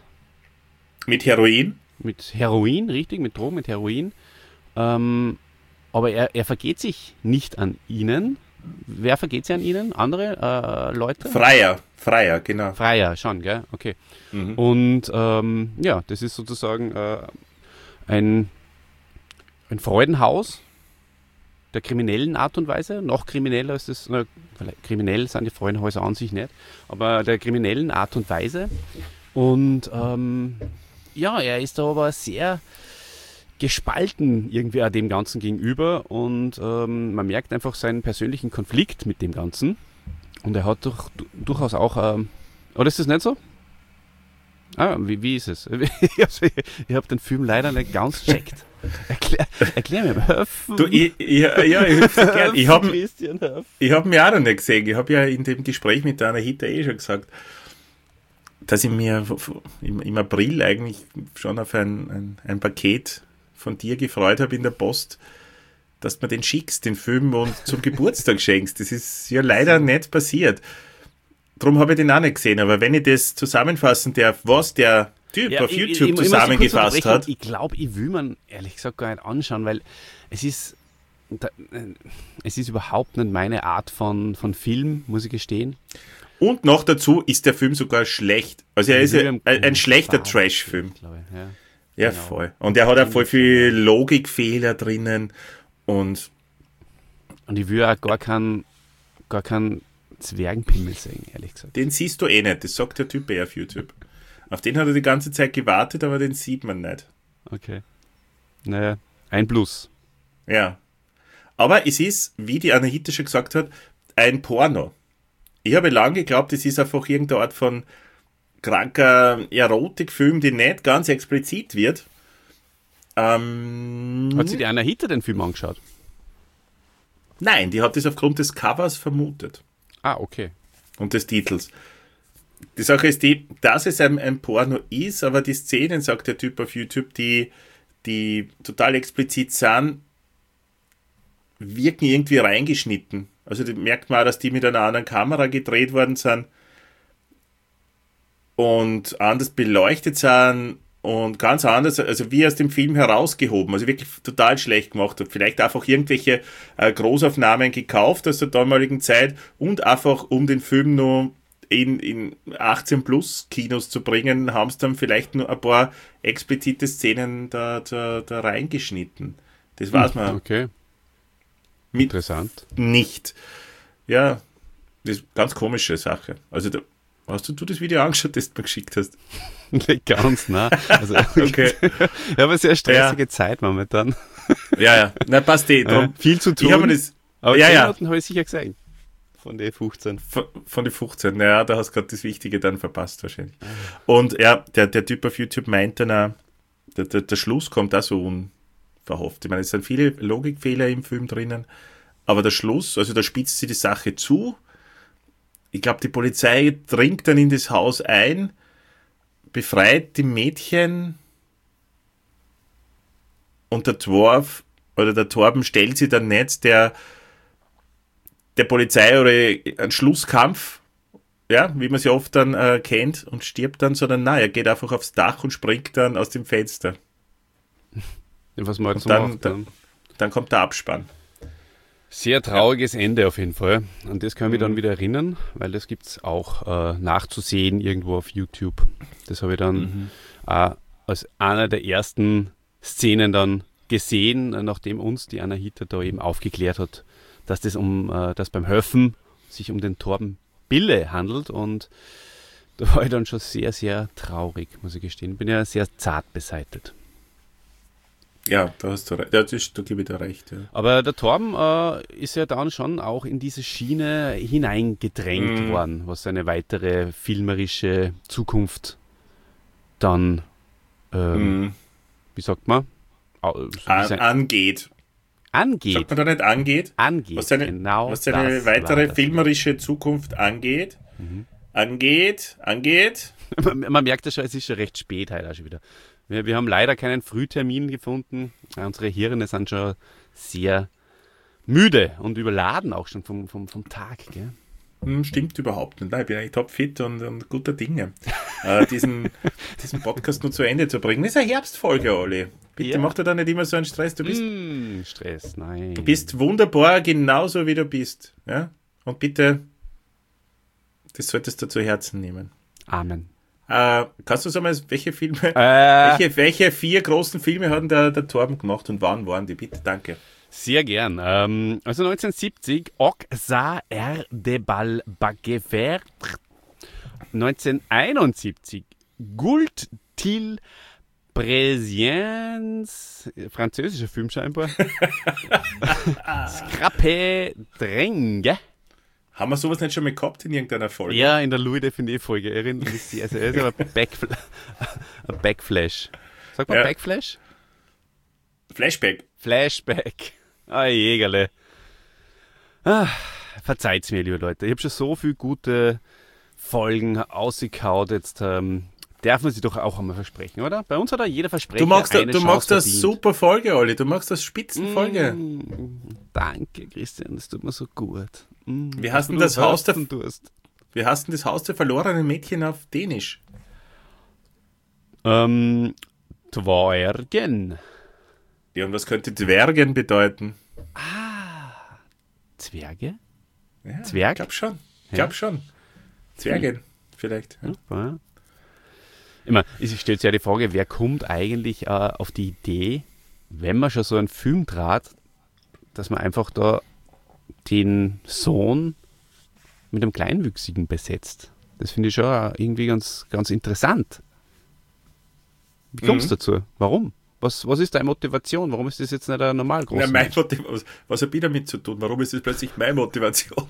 Mit Heroin? Mit Heroin, richtig, mit Drogen, mit Heroin. Ähm, aber er, er vergeht sich nicht an ihnen. Wer vergeht sich an ihnen? Andere äh, Leute? Freier. Freier, genau. Freier, schon, gell? Okay. Mhm. Und ähm, ja, das ist sozusagen äh, ein, ein Freudenhaus der kriminellen Art und Weise. Noch krimineller ist es, na, kriminell sind die Freudenhäuser an sich nicht, aber der kriminellen Art und Weise. Und ähm, ja, er ist da aber sehr gespalten irgendwie auch dem Ganzen gegenüber und ähm, man merkt einfach seinen persönlichen Konflikt mit dem Ganzen. Und er hat durch, durchaus auch, ähm, oder ist das nicht so? Ah, wie, wie ist es? Ich habe den Film leider nicht ganz checkt. Erklär, erklär mir mal. Du, ich, ich, ja, ich helfe dir gern. Ich habe Christian Höff. ich hab mich auch noch nicht gesehen. Ich habe ja in dem Gespräch mit der Anahita eh schon gesagt, dass ich mir im, im April eigentlich schon auf ein, ein, ein Paket von dir gefreut habe in der Post, dass du mir den schickst, den Film, und zum Geburtstag schenkst. Das ist ja leider nicht passiert. Darum habe ich den auch nicht gesehen. Aber wenn ich das zusammenfassen darf, was der Typ Ja, auf ich- YouTube ich- ich muss kurz zusammengefasst unterbrechen. hat. Ich glaube, ich will man ehrlich gesagt gar nicht anschauen, weil es ist, da, äh, es ist überhaupt nicht meine Art von, von Film, muss ich gestehen. Und noch dazu ist der Film sogar schlecht. Also er ist William ein, ein schlechter Wow, Trash-Film. glaube ich, ja. Ja, Genau. voll. Und er hat auch voll viel Logikfehler drinnen. Und Und ich will auch gar keinen gar keinen Zwergenpimmel sehen, ehrlich gesagt. den siehst du eh nicht. Das sagt der Typ eh auf YouTube. Auf den hat er die ganze Zeit gewartet, aber den sieht man nicht. Okay. Naja, ein Plus. Ja. Aber es ist, wie die Anahita schon gesagt hat, ein Porno. Ich habe lange geglaubt, es ist einfach irgendeine Art von kranker Erotikfilm, die nicht ganz explizit wird. Ähm, Hat sich die Anahita den Film angeschaut? nein, die hat das aufgrund des Covers vermutet. Ah, okay. Und des Titels. Die Sache ist die, dass es ein, ein Porno ist, aber die Szenen, sagt der Typ auf YouTube, die, die total explizit sind, wirken irgendwie reingeschnitten. Also die merkt man auch, dass die mit einer anderen Kamera gedreht worden sind und anders beleuchtet sind und ganz anders, also wie aus dem Film herausgehoben, also wirklich total schlecht gemacht hat. Vielleicht einfach irgendwelche äh, Großaufnahmen gekauft aus der damaligen Zeit und einfach um den Film nur in, in achtzehn plus Kinos zu bringen, haben sie dann vielleicht nur ein paar explizite Szenen da, da, da reingeschnitten. Das weiß man Okay, mit interessant. nicht. Ja, das ist eine ganz komische Sache. Also da, hast du, du das Video angeschaut, das du mir geschickt hast? Nicht ganz, ne? Also, Okay. ich habe eine sehr stressige Zeit momentan. Ja, ja. Na, passt eh. Ja, Drum, viel zu tun. ich habe mir das aber ja, zehn ja. Minuten habe ich sicher gesehen. Von den fünfzehn. von, von den fünfzehn, naja, da hast du gerade das Wichtige dann verpasst wahrscheinlich. Und ja, der, der Typ auf YouTube meint dann auch, der, der, der Schluss kommt auch so unverhofft. Ich meine, es sind viele Logikfehler im Film drinnen, aber der Schluss, also da spitzt sie die Sache zu. Ich glaube, die Polizei dringt dann in das Haus ein, befreit die Mädchen und der Dwarf oder der Torben stellt sie dann nicht der der Polizei oder einen Schlusskampf, ja, wie man sie oft dann äh, kennt, und stirbt dann, sondern nein, er geht einfach aufs Dach und springt dann aus dem Fenster. Was man halt Und so dann- macht. dann- ne? Dann kommt der Abspann. Sehr trauriges ja. Ende auf jeden Fall. An das kann ich mich mhm. dann wieder erinnern, weil das gibt es auch äh, nachzusehen irgendwo auf YouTube. Das habe ich dann mhm. äh, als einer der ersten Szenen dann gesehen, nachdem uns die Anahita da eben aufgeklärt hat, dass das um äh, dass beim Höfen sich um den Torben Bille handelt, und da war ich dann schon sehr, sehr traurig, muss ich gestehen. Bin ja sehr zart beseitet. Ja, da hast du recht. Ja, das, da gebe ich dir recht. Ja. Aber der Torben äh, ist ja dann schon auch in diese Schiene hineingedrängt mm. worden, was seine weitere filmerische Zukunft dann, ähm, mm. wie sagt man? So An, angeht. Angeht. Sagt man da nicht angeht? Angeht, was seine, genau. Was seine weitere filmerische Zukunft angeht. Mhm. Angeht, angeht. Man, man merkt ja schon, es ist schon recht spät heute auch schon wieder. Wir, wir haben leider keinen Frühtermin gefunden. Unsere Hirne sind schon sehr müde und überladen auch schon vom, vom, vom Tag. Gell? Hm, stimmt überhaupt nicht. Nein, ich bin eigentlich topfit und, und guter Dinge. äh, diesen, diesen Podcast nur zu Ende zu bringen. Das ist eine Herbstfolge, Olli. Bitte ja. mach dir da nicht immer so einen Stress. Du bist, mm, Stress, nein. Du bist wunderbar, genauso wie du bist. Ja? Und bitte, das solltest du zu Herzen nehmen. Amen. Äh, kannst du sagen, welche Filme, äh. welche, welche vier großen Filme hat der, der Torben gemacht und wann waren die? Bitte, danke. Sehr gern. Ähm, also neunzehnhundertsiebzig, Ok ça er de bal bagefer. neunzehnhunderteinundsiebzig, Gult til Bresiens, französischer Film scheinbar. Scrappe Drenge. Haben wir sowas nicht schon mal gehabt in irgendeiner Folge? Ja, in der Louis Define-Folge. Erinnert mich sehr. Also, er ist aber Backfl- ein Backflash. Sag mal ja. Backflash? Flashback. Flashback. Ah, Jägerle. Ah, verzeiht's mir, liebe Leute. Ich habe schon so viele gute Folgen ausgekaut. Jetzt ähm, darf man sie doch auch einmal versprechen, oder? Bei uns hat ja jeder Versprecher du magst eine Du Chance machst das verdient. super Folge, Olli. Du machst das Spitzenfolge. Mm, danke, Christian. Das tut mir so gut. Mm, wir hassen das Haus der Wir hassen das Haus der verlorenen Mädchen auf Dänisch. Ähm, Dwergen. Ja, und was könnte Dwergen bedeuten? Ah, Zwerge? Ja, Zwerg? Ich glaube schon. Ich glaube ja. schon. Zwergen, hm. vielleicht. Ja. Ja. Immer, es stellt sich ja die Frage, wer kommt eigentlich äh, auf die Idee, wenn man schon so einen Film trat, dass man einfach da den Sohn mit einem Kleinwüchsigen besetzt. Das finde ich schon irgendwie ganz, ganz interessant. Wie kommst du mhm. dazu? Warum? Was, was ist deine Motivation? Warum ist das jetzt nicht ein normal großer ja, mein Motiv- was, was hat ich damit zu tun? Warum ist das plötzlich meine Motivation?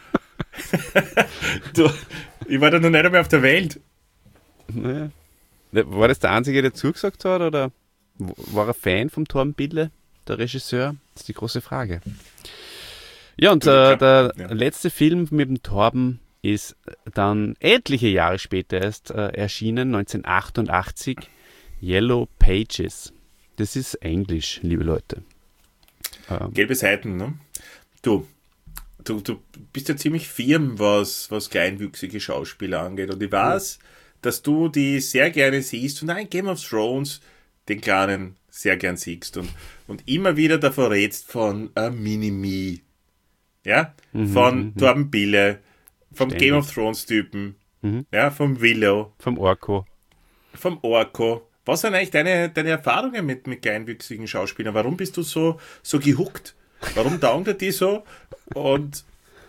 du, ich war da noch nicht einmal auf der Welt. Naja. War das der Einzige, der zugesagt hat? Oder war er Fan vom Torben Bille, der Regisseur? Das ist die große Frage. Ja, und äh, der ja. letzte Film mit dem Torben ist dann etliche Jahre später erst äh, erschienen, neunzehnhundertachtundachtzig, Yellow Pages. Das ist Englisch, liebe Leute. Ähm, Gelbe Seiten, ne? Du, du, du bist ja ziemlich firm, was, was kleinwüchsige Schauspieler angeht. Und ich weiß, ja. dass du die sehr gerne siehst und ein Game of Thrones, den Kleinen, sehr gern siehst. Und, und immer wieder davor redst von äh, Mini-Me. Ja? Mhm, von mhm. Torben Bille, vom Ständig. Game of Thrones-Typen, mhm. ja, vom Willow. Vom Orko. Vom Orko. Was sind eigentlich deine, deine Erfahrungen mit, mit kleinwüchsigen Schauspielern? Warum bist du so, so gehuckt? Warum taugt er die so? Und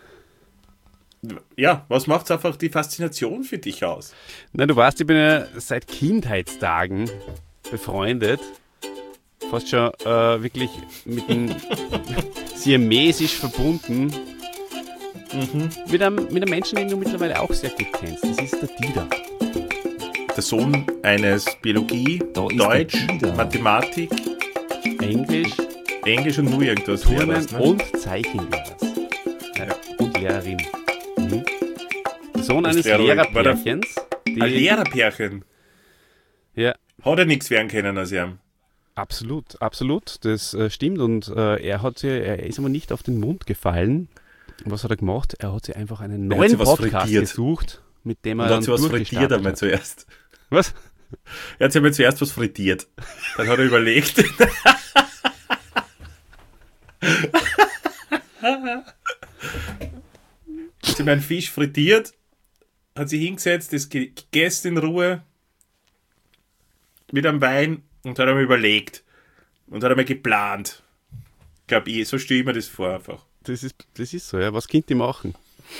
ja, was macht einfach die Faszination für dich aus? Na, du weißt, ich bin ja seit Kindheitstagen befreundet. Fast schon äh, wirklich mit dem siamesisch verbunden. Mhm. Mit, einem, mit einem Menschen, den du mittlerweile auch sehr gut kennst. Das ist der Dieter. Der Sohn eines Biologie, Deutsch, Mathematik, Englisch, Englisch und nur irgendwas. Turnen Lehrers, ne? Und Zeichenlehrers. Ja. Und Lehrerin. Mhm. Der Sohn das eines Lehrerpärchens. Ein Lehrerpärchen? Ja. Hat er nichts werden können aus ihm? Absolut, absolut. Das äh, stimmt. Und äh, er, hat sie, er ist aber nicht auf den Mund gefallen. Was hat er gemacht? Er hat sich einfach einen neuen Podcast gesucht, mit dem er und dann hat sie was frittiert einmal zuerst. Was? Er hat sich einmal zuerst was frittiert. Dann hat er überlegt. Hat sie meinen Fisch frittiert, hat sie hingesetzt, das gegessen in Ruhe, mit einem Wein und hat einmal überlegt und hat einmal geplant. Ich glaube, ich, so stelle ich mir das vor einfach. Das ist, das ist so, ja. Was könnt ihr machen?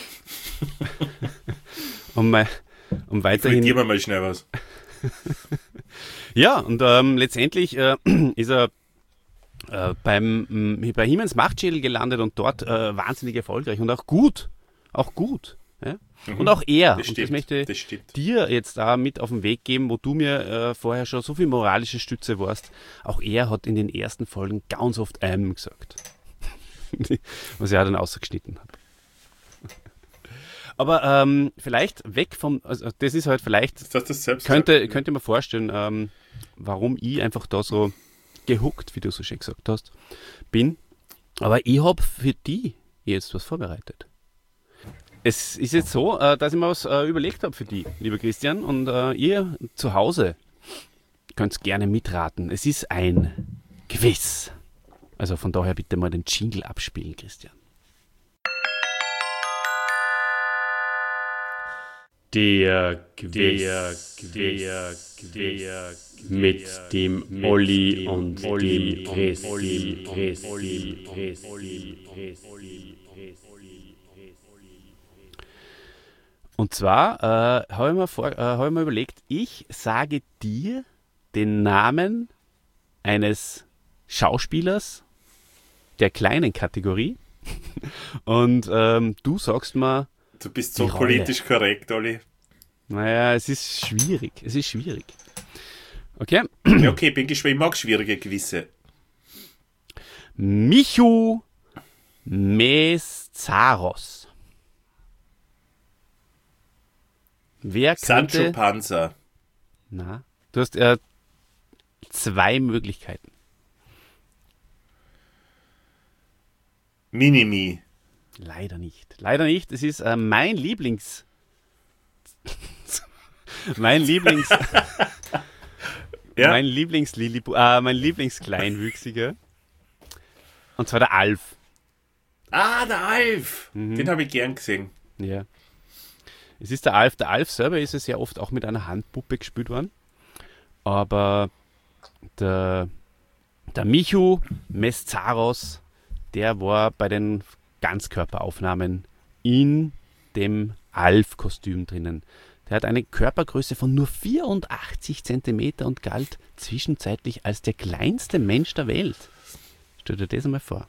um, mein, um weiterhin... Frittieren wir mal schnell was. Ja, und ähm, letztendlich äh, ist er äh, beim, äh, bei Hiemens Machtschädel gelandet und dort äh, wahnsinnig erfolgreich und auch gut. Auch gut. Ja? Mhm. Und auch er. Das und stimmt, das möchte das stimmt. dir jetzt da mit auf den Weg geben, wo du mir äh, vorher schon so viel moralische Stütze warst. Auch er hat in den ersten Folgen ganz oft ähm gesagt. Was er dann ausgeschnitten hat. Aber ähm, vielleicht weg vom, also das ist halt vielleicht, das das selbst könnte, gesagt? könnte man vorstellen, ähm, warum ich einfach da so gehuckt, wie du so schön gesagt hast, bin. Aber ich habe für die jetzt was vorbereitet. Es ist jetzt so, äh, dass ich mir was äh, überlegt habe für die, lieber Christian, und äh, ihr zu Hause könnt gerne mitraten. Es ist ein Quiz. Also von daher bitte mal den Jingle abspielen, Christian. Der Quiz, der Quiz, mit dem Olli und dem Christi. Und zwar äh, habe ich, mir vor, äh, hab ich mir überlegt, ich sage dir den Namen eines Schauspielers der kleinen Kategorie und ähm, du sagst mir, du bist so politisch korrekt, Olli. Naja, es ist schwierig. Es ist schwierig. Okay? Ja, okay, bin gespannt. Ich mag schwierige Quizze. Michu Meszaros. Wer könnte... Sancho Panza. Na, du hast äh, zwei Möglichkeiten. Minimi. Leider nicht. Leider nicht. Es ist äh, mein Lieblings... mein Lieblings... Ja. Mein Lieblings äh, mein Lieblingskleinwüchsiger. Und zwar der Alf. Ah, der Alf. Mhm. Den habe ich gern gesehen. Ja. Es ist der Alf. Der Alf selber ist es ja oft auch mit einer Handpuppe gespielt worden. Aber der, der Michu Meszaros, der war bei den Ganzkörperaufnahmen in dem Alf-Kostüm drinnen. Der hat eine Körpergröße von nur vierundachtzig Zentimeter und galt zwischenzeitlich als der kleinste Mensch der Welt. Stell dir das einmal vor.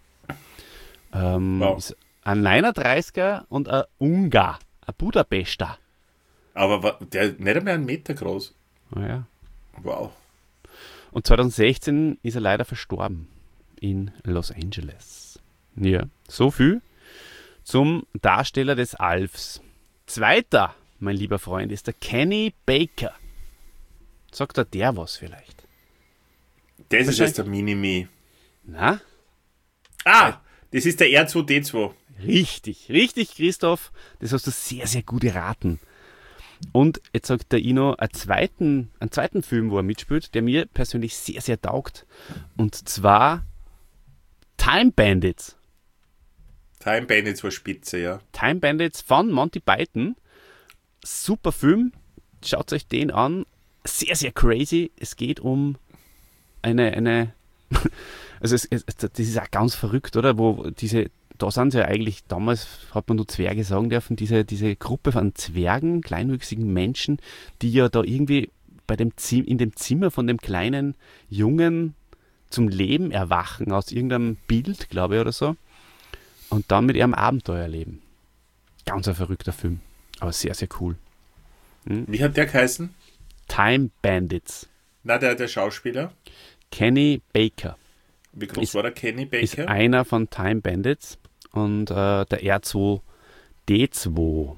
Ähm, wow. Ist ein neununddreißiger und ein Ungar, ein Budapester. Aber war der nicht einmal einen Meter groß. Naja. Wow. Und zweitausendsechzehn ist er leider verstorben in Los Angeles. Ja, so viel zum Darsteller des Alfs. Zweiter, mein lieber Freund, ist der Kenny Baker. Sagt er der was vielleicht? Das ist jetzt der Minimi. Na? Ah, das ist der R zwei D zwei. Richtig, richtig, Christoph. Das hast du sehr, sehr gut erraten. Und jetzt sagt der Ino einen zweiten, einen zweiten Film, wo er mitspielt, der mir persönlich sehr, sehr taugt. Und zwar Time Bandits. Time Bandits war spitze, ja. Time Bandits von Monty Python. Super Film. Schaut euch den an. Sehr, sehr crazy. Es geht um eine, eine also es, es, das ist auch ganz verrückt, oder? Wo diese, da sind sie ja eigentlich, damals hat man nur Zwerge sagen dürfen, diese, diese Gruppe von Zwergen, kleinwüchsigen Menschen, die ja da irgendwie bei dem Zim- in dem Zimmer von dem kleinen Jungen zum Leben erwachen, aus irgendeinem Bild, glaube ich, oder so. Und dann mit ihrem Abenteuer leben. Ganz ein verrückter Film. Aber sehr, sehr cool. Hm? Wie hat der geheißen? Time Bandits. Na, der, der Schauspieler? Kenny Baker. Wie groß ist, war der Kenny Baker? Ist einer von Time Bandits und äh, der R zwei D zwei.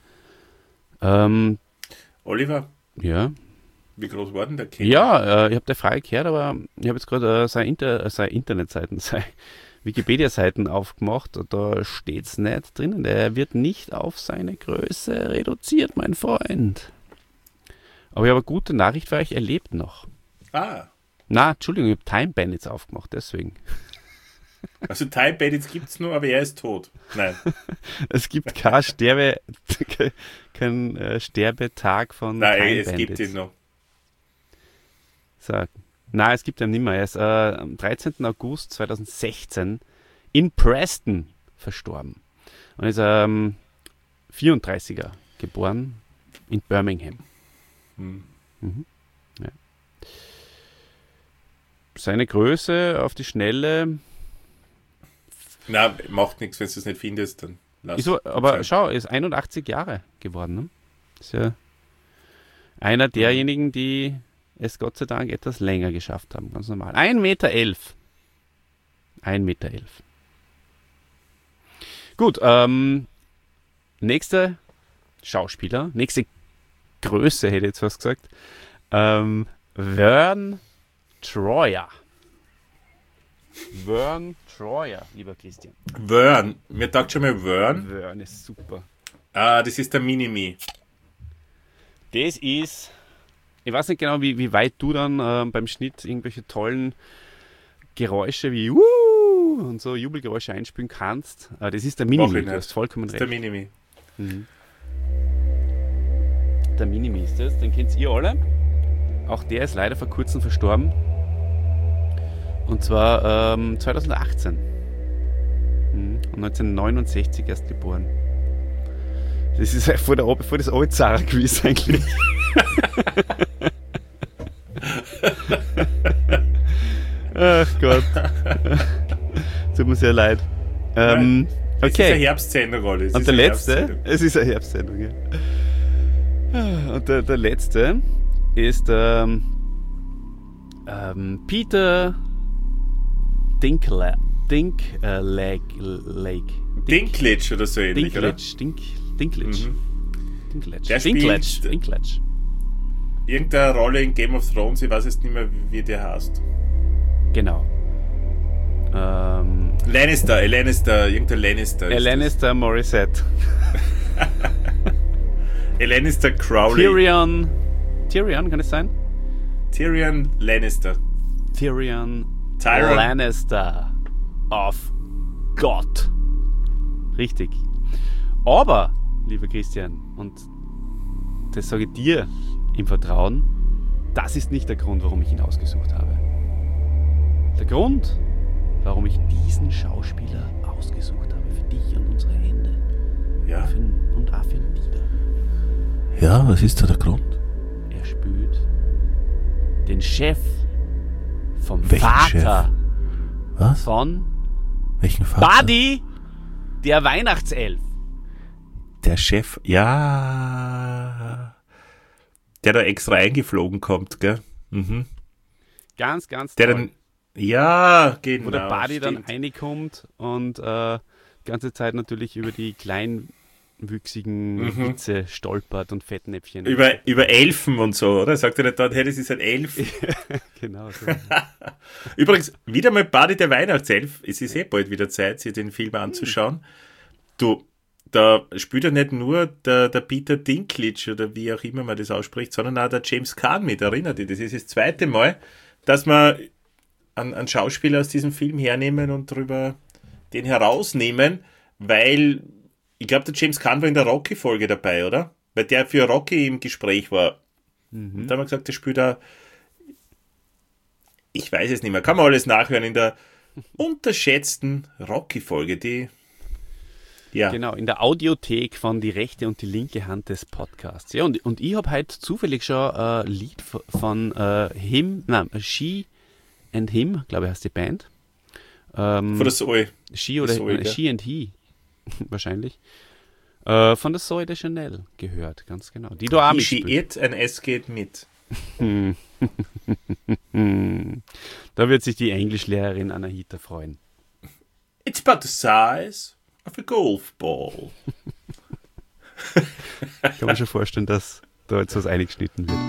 Ähm, Oliver? Ja. Wie groß war denn der Kenny? Ja, äh, ich habe die Frage gehört, aber ich habe jetzt gerade äh, seine, Inter- seine Internetseiten, seine Wikipedia-Seiten aufgemacht. Da steht es nicht drinnen. Der wird nicht auf seine Größe reduziert, mein Freund. Aber ich habe eine gute Nachricht für euch, er lebt noch. Ah. Na, Entschuldigung, ich habe Time Bandits aufgemacht, deswegen. Also Time Bandits gibt es nur, aber er ist tot. Nein. Es gibt kein Sterbe, kein äh, Sterbetag von Nein, Time es Bandits. gibt ihn noch. So. Nein, es gibt ihn nicht mehr. Er ist äh, am dreizehnten August zweitausendsechzehn in Preston verstorben. Und ist ähm, vierunddreißiger geboren in Birmingham. Hm. Mhm. Ja. Seine Größe auf die Schnelle. Na, macht nichts, wenn du es nicht findest, dann lass Ist, aber sein. schau, er ist einundachtzig Jahre geworden. Ne? Ist ja einer derjenigen, die es Gott sei Dank etwas länger geschafft haben. Ganz normal. ein Meter elf. ein Meter elf. Gut, ähm, nächster Schauspieler, nächste Größe, hätte ich jetzt was gesagt. Ähm, Vern Troyer. Vern Troyer, lieber Christian. Vern. Mir taugt schon mal Vern. Vern ist super. Ah, das ist der Minimi. Das ist, ich weiß nicht genau, wie, wie weit du dann ähm, beim Schnitt irgendwelche tollen Geräusche wie Wuh und so Jubelgeräusche einspielen kannst. Äh, das ist der Mach Minimi, ich du nicht. hast vollkommen Das ist der recht. Minimi. Mhm. Der Minimi ist das, den kennt ihr alle. Auch der ist leider vor kurzem verstorben. Und zwar ähm, zweitausendachtzehn. Mhm. Und neunzehnhundertneunundsechzig erst geboren. Das ist ja vor, der, vor das Altzara-Quiz eigentlich. Ach Gott. Tut mir sehr leid. Ähm, Es ist eine okay. Herbstsendung, Olli. Es Und ist der eine letzte, Herbstsendung. es ist eine Herbstsendung, ja. Und der, der letzte ist ähm, ähm, Peter Dinklage. Dink, äh, Lake, Lake. Dinklage oder so ähnlich, Dinklage. Dink, Dinklage. Mhm. Dinklage. Der Dinklage. spielt- Dinklage. oder? Irgendeine Rolle in Game of Thrones, ich weiß jetzt nicht mehr, wie der heißt. Genau. Ähm, Lannister, äh, Lannister, irgendein Lannister. ist Lannister Morissette. das. Äh, Lannister Crowley. Tyrion. Tyrion, kann es sein? Tyrion Lannister. Tyrion Tyrion. Lannister of God. Richtig. Aber, lieber Christian, und das sage ich dir im Vertrauen, das ist nicht der Grund, warum ich ihn ausgesucht habe. Der Grund, warum ich diesen Schauspieler ausgesucht habe, für dich und unsere Hände. Ja. Für, und auch für Lieder. Ja, was ist da der Grund? Er spielt den Chef vom Welchen Vater Was? von Welchen Vater? Buddy, der Weihnachtself. Der Chef, ja. Der da extra eingeflogen kommt, gell? Mhm. Ganz, ganz Der toll. dann, ja, genau. Wo der Buddy dann stimmt. reinkommt und äh, die ganze Zeit natürlich über die kleinwüchsigen Mhm. Witze stolpert und Fettnäpfchen. Über, über Elfen und so, oder? Sagt er nicht dort, hey, das ist ein Elf? Genau so. Übrigens, wieder mal Buddy der Weihnachtself. Es ist eh bald wieder Zeit, sich den Film anzuschauen. Du, da spielt ja nicht nur der, der Peter Dinklage oder wie auch immer man das ausspricht, sondern auch der James Caan mit. Erinnert dich, das ist das zweite Mal, dass wir einen, einen Schauspieler aus diesem Film hernehmen und drüber den herausnehmen, weil ich glaube, der James Caan war in der Rocky-Folge dabei, oder? Weil der für Rocky im Gespräch war. Mhm. Und da haben wir gesagt, der spielt da, ich weiß es nicht mehr, kann man alles nachhören in der unterschätzten Rocky-Folge, die, ja, Genau, in der Audiothek von die rechte und die linke Hand des Podcasts. Ja, und, und ich habe heute zufällig schon ein äh, Lied von, von äh, Him, nein, She and Him, glaube ich, heißt die Band. Ähm, von der Zoe. She oder Zoe, äh, gell? She and He, wahrscheinlich. Äh, von der Zoe de Chanel gehört, ganz genau. Die du auch He, she, mitspielt. it, ein S geht mit. Hm. Da wird sich die Englischlehrerin Anahita freuen. It's about the size of a golf ball. Kann man schon vorstellen, dass da jetzt was eingeschnitten wird.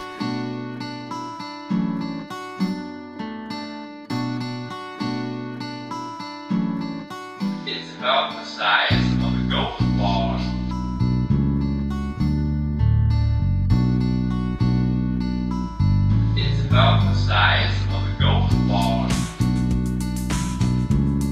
It's about the size of a golf ball. It's about the size of a golf ball.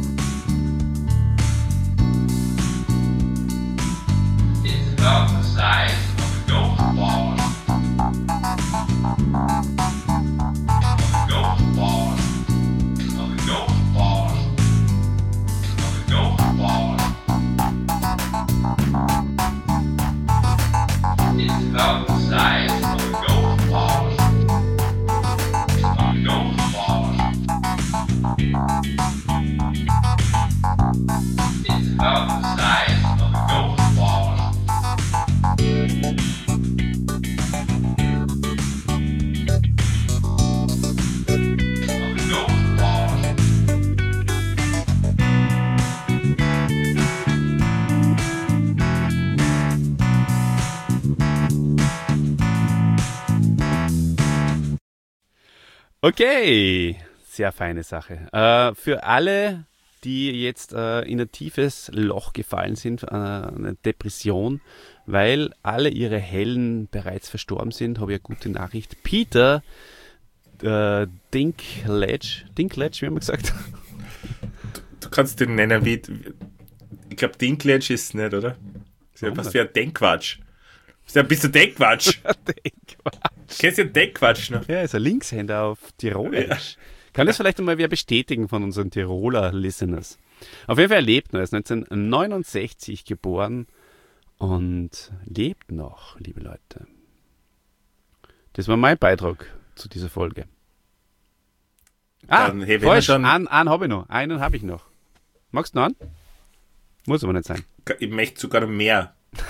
Okay, sehr feine Sache. Äh, für alle, die jetzt äh, in ein tiefes Loch gefallen sind, äh, eine Depression, weil alle ihre Helden bereits verstorben sind, habe ich eine gute Nachricht. Peter äh, Dinklage, Dinklage, wie haben wir gesagt? Du, du kannst den nennen wie, ich glaube Dinklage ist es nicht, oder? Das ist ja fast wie ein Denkquatsch. Das ist ja ein bisschen Denkquatsch. Denkquatsch. Kennst du den Denkquatsch noch? Ja, ist ein Linkshänder auf Tirolisch. Ja. Kann das vielleicht einmal wer bestätigen von unseren Tiroler Listeners? Auf jeden Fall, er lebt noch. Er ist neunzehnhundertneunundsechzig geboren und lebt noch, liebe Leute. Das war mein Beitrag zu dieser Folge. Ah, Dann, hey, falsch, schon... einen, einen habe ich noch. Einen habe ich noch. Magst du noch einen? Muss aber nicht sein. Ich möchte sogar noch mehr.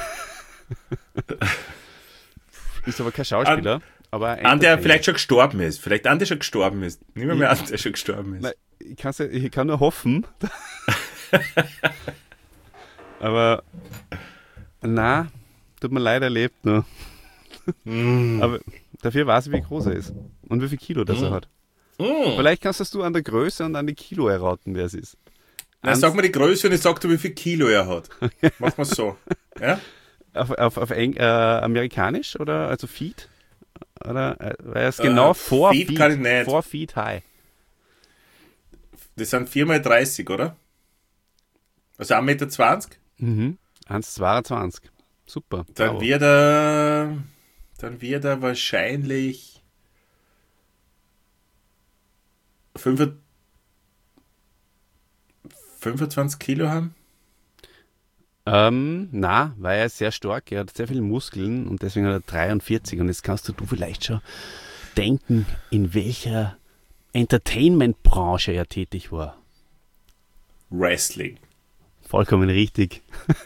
Ist aber kein Schauspieler. An, aber an der vielleicht schon gestorben ist. Vielleicht an der schon gestorben ist. Niemand mehr an der schon gestorben ist. Nein, ich, kann's, ich kann nur hoffen. Aber na, tut mir leid, er lebt noch. Mm. Aber dafür weiß ich, wie groß er ist. Und wie viel Kilo das mm. er hat. Mm. Vielleicht kannst das du an der Größe und an die Kilo erraten, wer es ist. Na, sag mal die Größe und ich sag dir, wie viel Kilo er hat. Mach mal so. Ja? Auf, auf, auf Eng, äh, amerikanisch oder also Feet? Oder äh, er ist genau äh, four Feet, feet, kann ich nicht. four feet high. Das sind vier mal dreißig, oder? Also ein Meter zwanzig? Mhm. eins Komma zweiundzwanzig. Super. Dann Bravo. wird er dann wird er wahrscheinlich fünfundzwanzig Kilo haben. Ähm, na, weil er ist sehr stark, er hat sehr viele Muskeln und deswegen hat er dreiundvierzig. Und jetzt kannst du, du vielleicht schon denken, in welcher Entertainment-Branche er tätig war. Wrestling. Vollkommen richtig.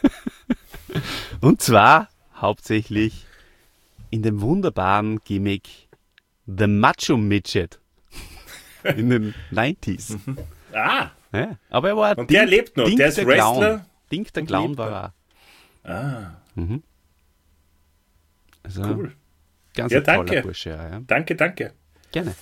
Und zwar hauptsächlich in dem wunderbaren Gimmick The Macho Midget in den neunziger. Ah! Ja, aber er war und Ding, der lebt noch, Ding der ist der Wrestler. Clown. Ding der Clown war er. Ah. Mhm. Also cool. Ganz ja, ein toller danke. Bursche. Ja. Danke, danke. Gerne.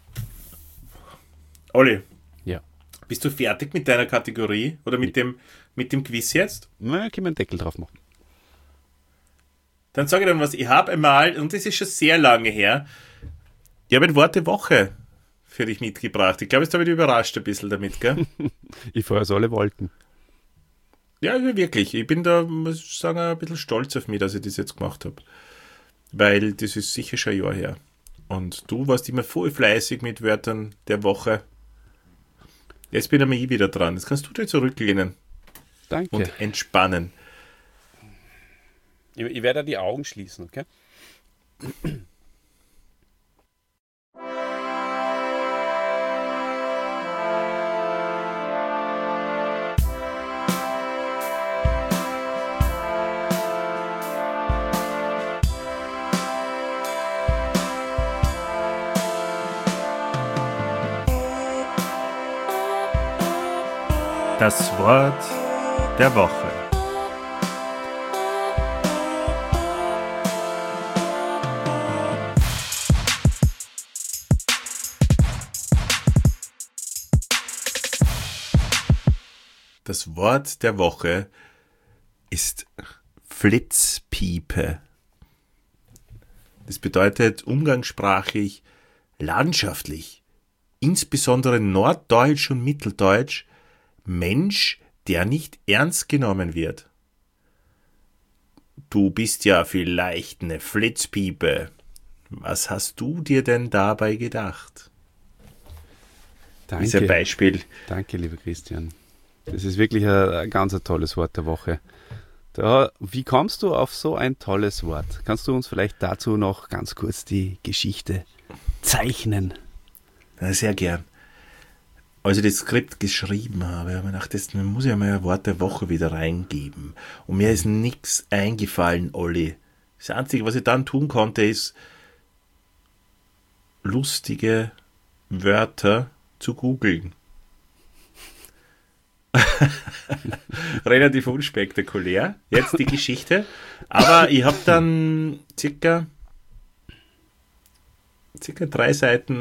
Olli. Ja. Bist du fertig mit deiner Kategorie oder mit dem, mit dem Quiz jetzt? Na, können wir einen Deckel drauf machen. Dann sage ich dir was. Ich habe einmal, und das ist schon sehr lange her, ich habe ein Wort der Woche für dich mitgebracht. Ich glaube, jetzt habe ich dich überrascht ein bisschen damit, gell? Ich fahre so alle Wolken. Ja, wirklich. Ich bin da, muss ich sagen, ein bisschen stolz auf mich, dass ich das jetzt gemacht habe. Weil das ist sicher schon ein Jahr her. Und du warst immer voll fleißig mit Wörtern der Woche. Jetzt bin ich wieder dran. Jetzt kannst du dir zurücklehnen. Danke. Und entspannen. Ich, ich werde die Augen schließen, okay? Das Wort der Woche. Das Wort der Woche ist Flitzpiepe. Das bedeutet umgangssprachlich landschaftlich, insbesondere Norddeutsch und Mitteldeutsch, Mensch, der nicht ernst genommen wird. Du bist ja vielleicht eine Flitzpiepe. Was hast du dir denn dabei gedacht? Danke. Dieser Beispiel. Danke, lieber Christian. Das ist wirklich ein, ein ganz ein tolles Wort der Woche. Da, wie kommst du auf so ein tolles Wort? Kannst du uns vielleicht dazu noch ganz kurz die Geschichte zeichnen? Ja, sehr gern. Als ich das Skript geschrieben habe, habe ich mir gedacht, das muss ich mal ein Wort der Woche wieder reingeben. Und mir ist nichts eingefallen, Olli. Das Einzige, was ich dann tun konnte, ist lustige Wörter zu googeln. Relativ unspektakulär, jetzt die Geschichte. Aber ich habe dann circa, circa drei Seiten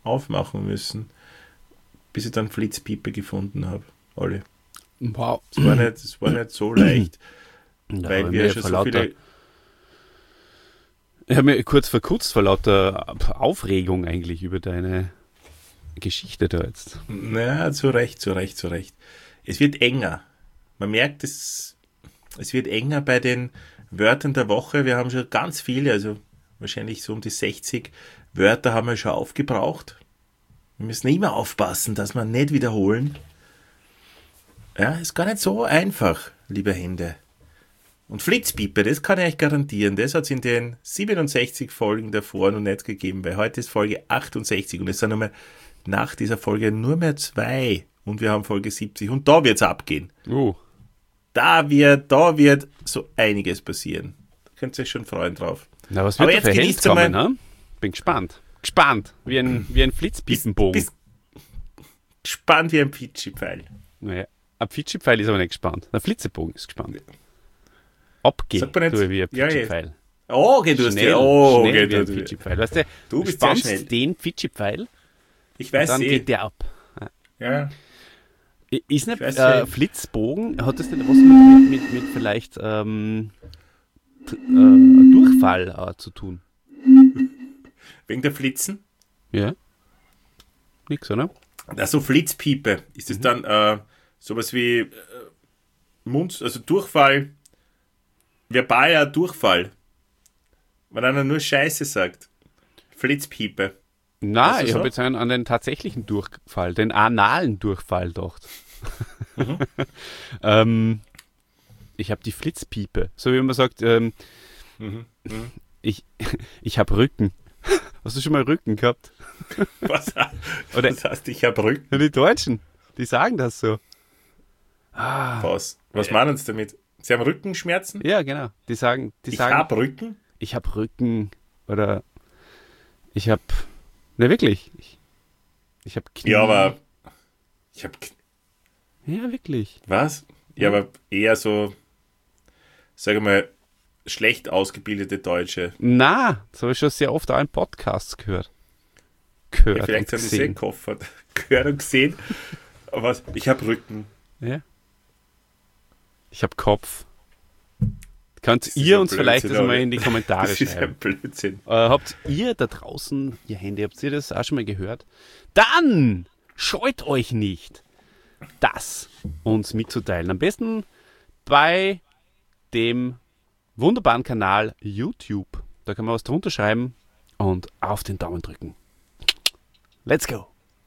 aufmachen müssen, bis ich dann Flitzpiepe gefunden habe. Alle. Wow. Das war nicht, das war nicht so leicht, Ja, weil aber wir mir schon vor so lauter- viele... Ich habe mich kurz verkutzt vor lauter Aufregung eigentlich über deine Geschichte da jetzt. Na, zu Recht, zu Recht, zu Recht. Es wird enger. Man merkt, es, es wird enger bei den Wörtern der Woche. Wir haben schon ganz viele, also wahrscheinlich so um die sechzig Wörter haben wir schon aufgebraucht. Wir müssen immer aufpassen, dass wir nicht wiederholen. Ja, ist gar nicht so einfach, liebe Hände. Und Flitzpiepe, das kann ich euch garantieren, das hat es in den siebenundsechzig Folgen davor noch nicht gegeben, weil heute ist Folge achtundsechzig und es sind nochmal nach dieser Folge nur mehr zwei und wir haben Folge siebzig und da wird es abgehen. Oh, Da wird, da wird so einiges passieren. Da könnt ihr euch schon freuen drauf. na, was Aber wird da jetzt für genießt Hände einmal- kommen, ne? Bin gespannt. Gespannt. Wie ein, wie ein Flitzpiepenbogen. Bis, gespannt wie ein Pitschi-Pfeil. Naja, ein Pfitschi-Pfeil ist aber nicht gespannt. Der Flitzebogen ist gespannt. Abgehen, Sagt man nicht- tue ich wie ein Ja, ja. Pfitschi-Pfeil. Oh, okay, du hast Schnell, ja, oh, schnell okay, wie ein du, Pfitschi-Pfeil. Weißt du, Du bist spannst sehr schnell. den Pfitschi-Pfeil, ich weiß dann eh. geht der ab. Ja. Ist nicht weiß äh, eh. Flitzbogen, hat das nicht was mit, mit, mit, mit vielleicht ähm, t- äh, Durchfall äh, zu tun? Wegen der Flitzen? Ja? Nix, oder? Also Flitzpiepe. Ist es dann äh, sowas wie äh, Mund, also Durchfall, verbaler Durchfall. Wenn einer nur Scheiße sagt. Flitzpiepe. Na, Weißt du ich so? habe jetzt an, an den tatsächlichen Durchfall, den analen Durchfall gedacht. ähm, ich habe die Flitzpiepe. So wie man sagt, ähm, Mhm. Mhm. ich, ich habe Rücken. Hast du schon mal Rücken gehabt? Was, Oder was heißt, ich habe Rücken? ja, die Deutschen, die sagen das so. Ah, Was? Was meinen Sie damit? Sie haben Rückenschmerzen? ja, genau. Die sagen, die Ich sagen, habe Rücken? ich habe Rücken oder ich habe, ne wirklich, ich, ich habe Knie. Ja, aber ich habe... Ja, wirklich. Was? Ja, aber eher so, sage mal, schlecht ausgebildete Deutsche. Na, das habe ich schon sehr oft auch in Podcasts gehört. Gehört Ja, vielleicht und haben sie es eh gesehen. gekoffert, gehört und gesehen. Aber was? Ich habe Rücken. Ja. Ich habe Kopf. Könnt ist ihr ein uns vielleicht das Blödsinn, mal aber- in die Kommentare Das ist schreiben? ein Blödsinn. Äh, habt ihr da draußen, ihr Handy, habt ihr das auch schon mal gehört? Dann scheut euch nicht, das uns mitzuteilen. Am besten bei dem wunderbaren Kanal YouTube. Da kann man was drunter schreiben und auf den Daumen drücken. Let's go!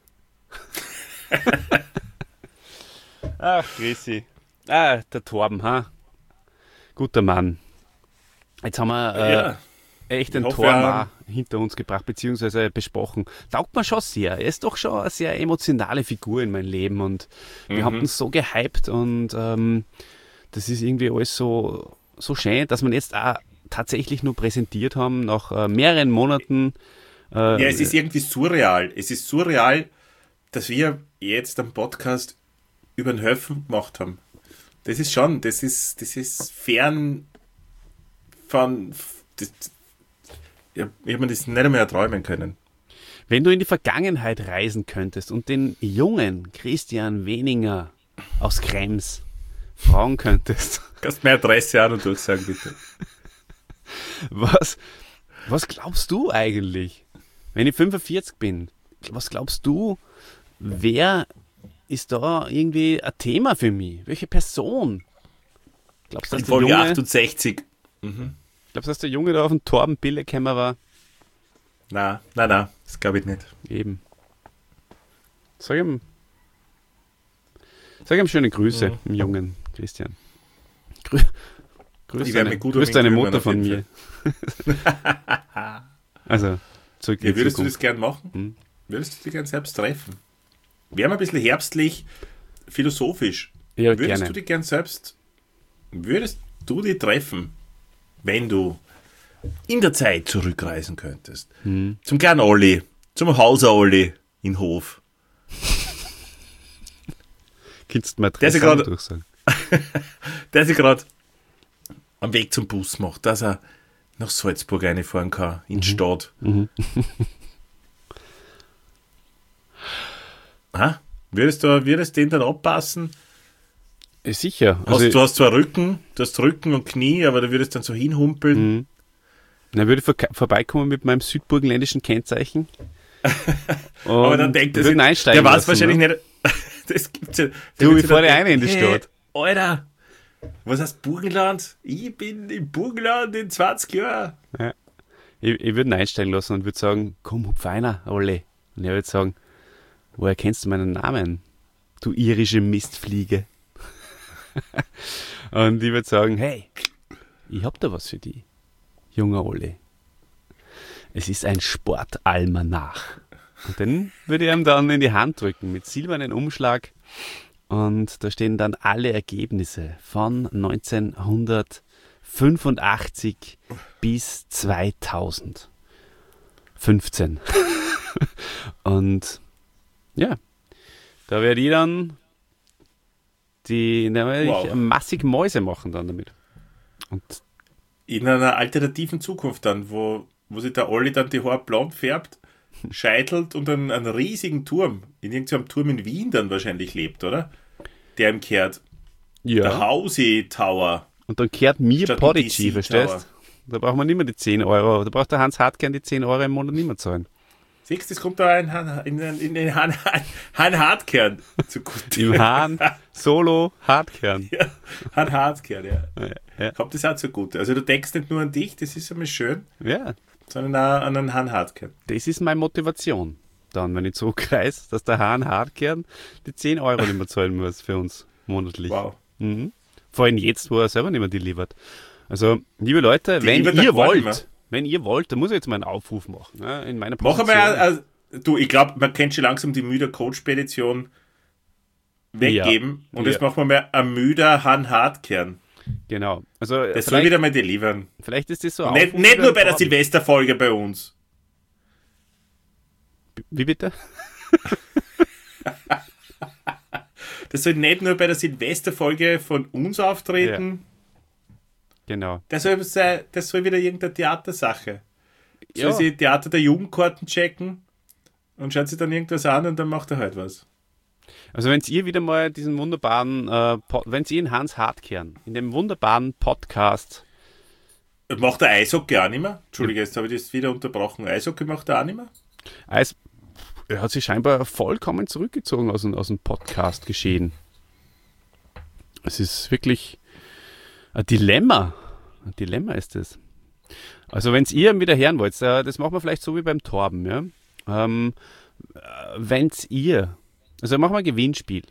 Ach, Chrissy. Ah, der Torben, ha? Guter Mann. Jetzt haben wir äh, Ja. echt Ich einen hoffe, Torben ja. auch hinter uns gebracht, beziehungsweise besprochen. Taugt mir schon sehr. Er ist doch schon eine sehr emotionale Figur in meinem Leben und wir Mhm. haben ihn so gehypt und ähm, das ist irgendwie alles so, so schön, dass wir ihn jetzt auch tatsächlich nur präsentiert haben, nach äh, mehreren Monaten. Äh, Ja, es ist irgendwie surreal. Es ist surreal, dass wir jetzt am Podcast über den Höfen gemacht haben. Das ist schon, das ist, das ist fern von. Das, ja, ich habe mir das nicht einmal erträumen können. Wenn du in die Vergangenheit reisen könntest und den jungen Christian Weninger aus Krems fragen könntest, Kannst meine Adresse auch noch durchsagen, bitte. was, was glaubst du eigentlich, wenn ich fünfundvierzig bin, was glaubst du, wer ist da irgendwie ein Thema für mich? Welche Person? Glaubst du, In dass der Folge Junge, achtundsechzig. glaubst du, dass der Junge da auf dem Torben Bille gekommen war? Nein, nein, nein, das glaube ich nicht. Eben. Sag ihm, sag ihm schöne Grüße, Mhm. dem jungen Christian. Grü grüß Ich werd deine, mich gut um grüß ihn deine kümmern, Mutter auf von jeden mir. Also, zurück in Ja, die würdest du das Zukunft. gern machen? Hm. Würdest du dich gern selbst treffen? Wäre mal ein bisschen herbstlich, philosophisch. Ja, Würdest gerne. du dich gern selbst, würdest du dich treffen, wenn du in der Zeit zurückreisen könntest? Hm. Zum kleinen Olli, zum Hauser Olli in Hof. Kannst du mal Der ist ja Adresse gerade- durchsagen? Der sich gerade am Weg zum Bus macht, dass er nach Salzburg reinfahren kann, in die Stadt. Ha? Würdest du, würdest den dann abpassen? Äh, Sicher. Hast, Also, du hast zwar Rücken, du hast Rücken und Knie, aber du würdest dann so hinhumpeln. Mhm. Dann würde ich vor, vorbeikommen mit meinem südburgenländischen Kennzeichen. Aber dann denkt er sich, der einsteigen weiß lassen, wahrscheinlich ne? nicht. Das gibt's ja. Du, ich fahre eine in die hey, Stadt. Alter, was heißt Burgenland? Ich bin im Burgenland in zwanzig Jahren. Ja. Ich, ich würde ihn einsteigen lassen und würde sagen, komm, hupf einer, alle. Und er würde sagen, woher kennst du meinen Namen? Du irische Mistfliege. Und ich würde sagen, hey, ich hab da was für dich, junger Olli. Es ist ein Sportalmanach. Und den würde ich ihm dann in die Hand drücken mit silbernen Umschlag. Und da stehen dann alle Ergebnisse von neunzehnhundertfünfundachtzig bis zweitausendfünfzehn. Und ja, da werde ich dann die, da werde Wow. ich massig Mäuse machen dann damit. Und In einer alternativen Zukunft dann, wo, wo sich der Olli dann die Haare blond färbt, scheitelt und einen, einen riesigen Turm, in irgendeinem Turm in Wien dann wahrscheinlich lebt, oder? Der ihm kehrt. Der ja, Hausi Tower. und dann kehrt mir Statt Podigy, D C verstehst Tower. du? Da braucht man nicht mehr die zehn Euro. Da braucht der Hans Hartgern die zehn Euro im Monat nicht mehr zahlen. Siehst du, das kommt da in, in, in, in den Han, Han Hartkern zu gut. Im Hahn, Solo, Hartkern. Ja, Han Hartkern, ja. Ja. Kommt das auch zu gut. Also du denkst nicht nur an dich, das ist einmal schön, Ja, sondern auch an einen Han Hartkern. das ist meine Motivation. Dann, wenn ich zurückreise, dass der Hahn Hartkern die zehn Euro nicht mehr zahlen muss für uns monatlich. Wow. Mhm. Vor allem jetzt, wo er selber nicht mehr delivert. Also, liebe Leute, Die wenn liefert er ihr gar nicht mehr. wollt, wenn ihr wollt, dann muss ich jetzt mal einen Aufruf machen. Ne, in meiner Machen Position. wir, also, du, ich glaube, man kennt schon langsam die Müder Coach-Spedition weggeben Ja. und jetzt Ja. machen wir mal ein müder Han Hartkern. Genau. Also, Das soll vielleicht, wieder mal delivern. vielleicht ist das so ein Nicht, Aufruf nicht für nur einen bei der Vorabend. Silvesterfolge bei uns. Wie bitte? Das soll nicht nur bei der Silvesterfolge von uns auftreten. Genau. Das, soll, sein- das soll wieder irgendeine Theatersache. Soll Ja. sie Theater der Jugendkarten checken und schaut sich dann irgendwas an und dann macht er halt was. Also wenn ihr wieder mal diesen wunderbaren, äh, Po- wenn ihr in Hans Hartkern, in dem wunderbaren Podcast, Macht er Eishockey auch nicht mehr? Entschuldige, jetzt habe ich das wieder unterbrochen. Eishockey macht er auch nicht mehr? Eis, er hat sich scheinbar vollkommen zurückgezogen aus dem, aus dem Podcast geschehen. Es ist wirklich ein Dilemma. Ein Dilemma ist es. Also wenn ihr ihn wieder hören wollt, äh, das machen wir vielleicht so wie beim Torben, ja. Ähm, äh, wenn ihr, also machen wir ein Gewinnspiel.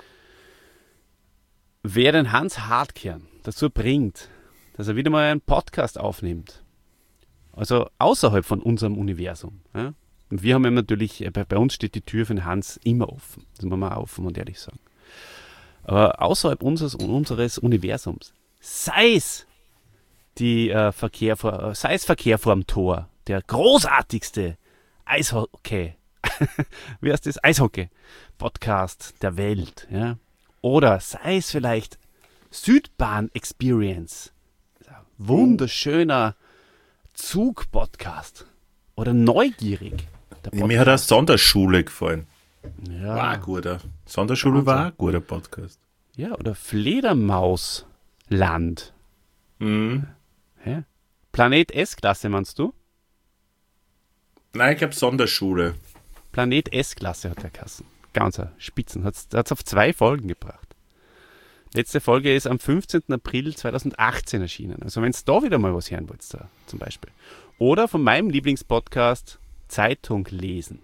Wer den Hans Hartkern dazu bringt, dass er wieder mal einen Podcast aufnimmt, also außerhalb von unserem Universum, ja. Und wir haben ja natürlich, äh, bei, bei uns steht die Tür für den Hans immer offen, das muss man auch offen und ehrlich sagen. Aber außerhalb unseres, unseres Universums, sei es die äh, Verkehr vor, äh, sei es Verkehr vorm Tor, der großartigste Eishockey, wie heißt das? Eishockey-Podcast der Welt, ja. Oder sei es vielleicht Südbahn Experience, wunderschöner Zug-Podcast. Oder Neugierig. Der Mir hat auch Sonderschule gefallen. ja. War ein guter. Sonderschule war auch ein guter Podcast. Ja, oder Fledermausland. Mhm. Ja. Planet S-Klasse meinst du? Nein, ich glaube Sonderschule. Planet S-Klasse hat der Kassen. Ganz ein Spitzen. Hat es auf zwei Folgen gebracht. Letzte Folge ist am fünfzehnten April zweitausendachtzehn erschienen. Also wenn ihr da wieder mal was hören wollt, da, zum Beispiel. Oder von meinem Lieblingspodcast Zeitung lesen.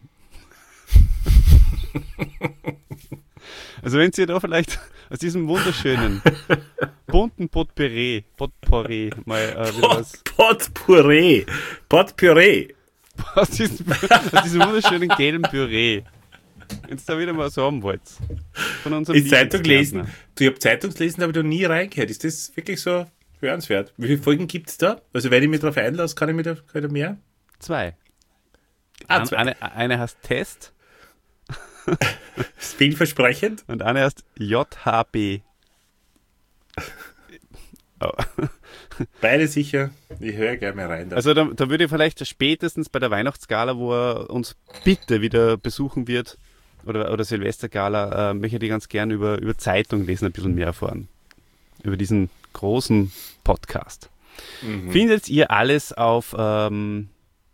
Also wenn ihr da vielleicht aus diesem wunderschönen, bunten Potpourri, Potpourri mal äh, wieder was Potpourri. Potpourri. aus diesem, aus diesem wunderschönen gelben Püree, wenn ihr da wieder was haben wollt. Von unserem Ist Zeitung lesen? Lieblingsgärtner. Du, ich habe Zeitungslesen, aber da nie reingehört. Ist das wirklich so hörenswert? Wie viele Folgen gibt es da? Also wenn ich mich darauf einlasse, kann ich mir da, kann ich da mehr? Zwei. Ah, An- zwei. Eine, eine heißt Test Ist vielversprechend. und eine heißt J H B. Oh. Beide sicher. Ich höre gerne mal rein. Da. Also da, da würde ich vielleicht spätestens bei der Weihnachtsgala, wo er uns bitte wieder besuchen wird, oder, oder Silvestergala äh, möchte ich ganz gern über, über Zeitung lesen, ein bisschen mehr erfahren. Über diesen großen Podcast. Mhm. Findet ihr alles auf ähm,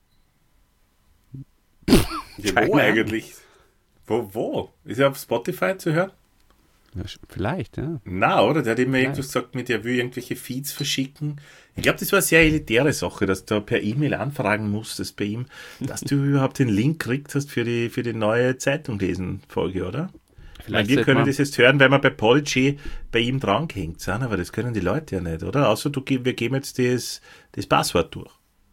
ja, wo eigentlich? Wo, wo? Ist er auf Spotify zu hören? Ja, vielleicht, ja. Na, oder? Der hat immer irgendwas gesagt, mit der will irgendwelche Feeds verschicken. Ich glaube, das war eine sehr elitäre Sache, dass du per E-Mail anfragen musstest bei ihm, dass du überhaupt den Link gekriegt hast für die, für die neue Zeitung lesen Folge, oder? Vielleicht wir können das jetzt hören, weil wir bei Podigy bei ihm drangehängt sind, aber das können die Leute ja nicht, oder? Außer du, wir geben jetzt das, das Passwort durch.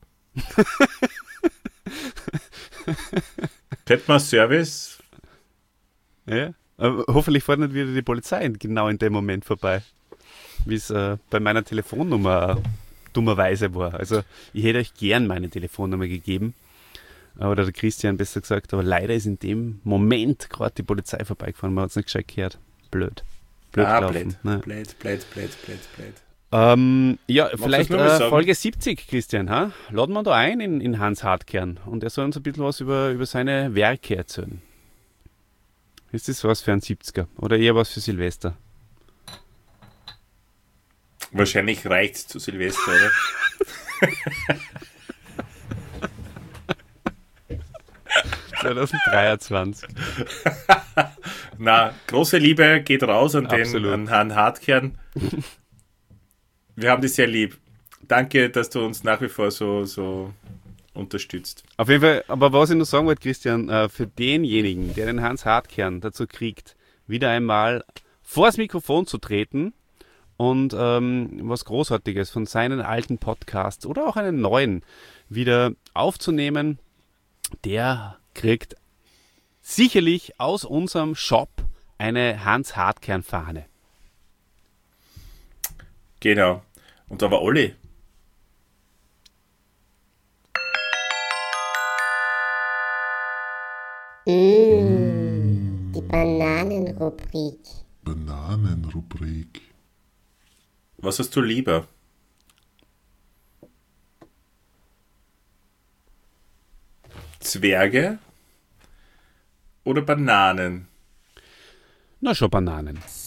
Könnte man Service? Ja. Aber hoffentlich fährt nicht wieder die Polizei genau in dem Moment vorbei, wie es äh, bei meiner Telefonnummer äh, dummerweise war. Also ich hätte euch gern meine Telefonnummer gegeben, oder der Christian besser gesagt, aber leider ist in dem Moment gerade die Polizei vorbeigefahren, man hat es nicht gescheit gehört. Blöd. Blöd ah, gelaufen. blöd. blöd, blöd, blöd, blöd, blöd. Ähm, ja, Magst vielleicht äh, Folge siebzig, Christian, ha? Laden wir da ein in, in Hans Hartkern und er soll uns ein bisschen was über, über seine Werke erzählen. Ist das was für ein siebziger oder eher was für Silvester? Wahrscheinlich reicht's zu Silvester, oder? zwanzig dreiundzwanzig. Na, große Liebe geht raus an den an Herrn Hartkern. Wir haben dich sehr lieb. Danke, dass du uns nach wie vor so, so unterstützt. Auf jeden Fall, aber was ich noch sagen wollte, Christian, äh, für denjenigen, der den Hans Hartkern dazu kriegt, wieder einmal vor das Mikrofon zu treten und ähm, was Großartiges von seinen alten Podcasts oder auch einen neuen wieder aufzunehmen, der kriegt sicherlich aus unserem Shop eine Hans Hartkern Fahne. Genau. Und da war Olli. Mmh, die Bananenrubrik. Bananenrubrik. Was hast du lieber? Zwerge oder Bananen? Na schon Bananen.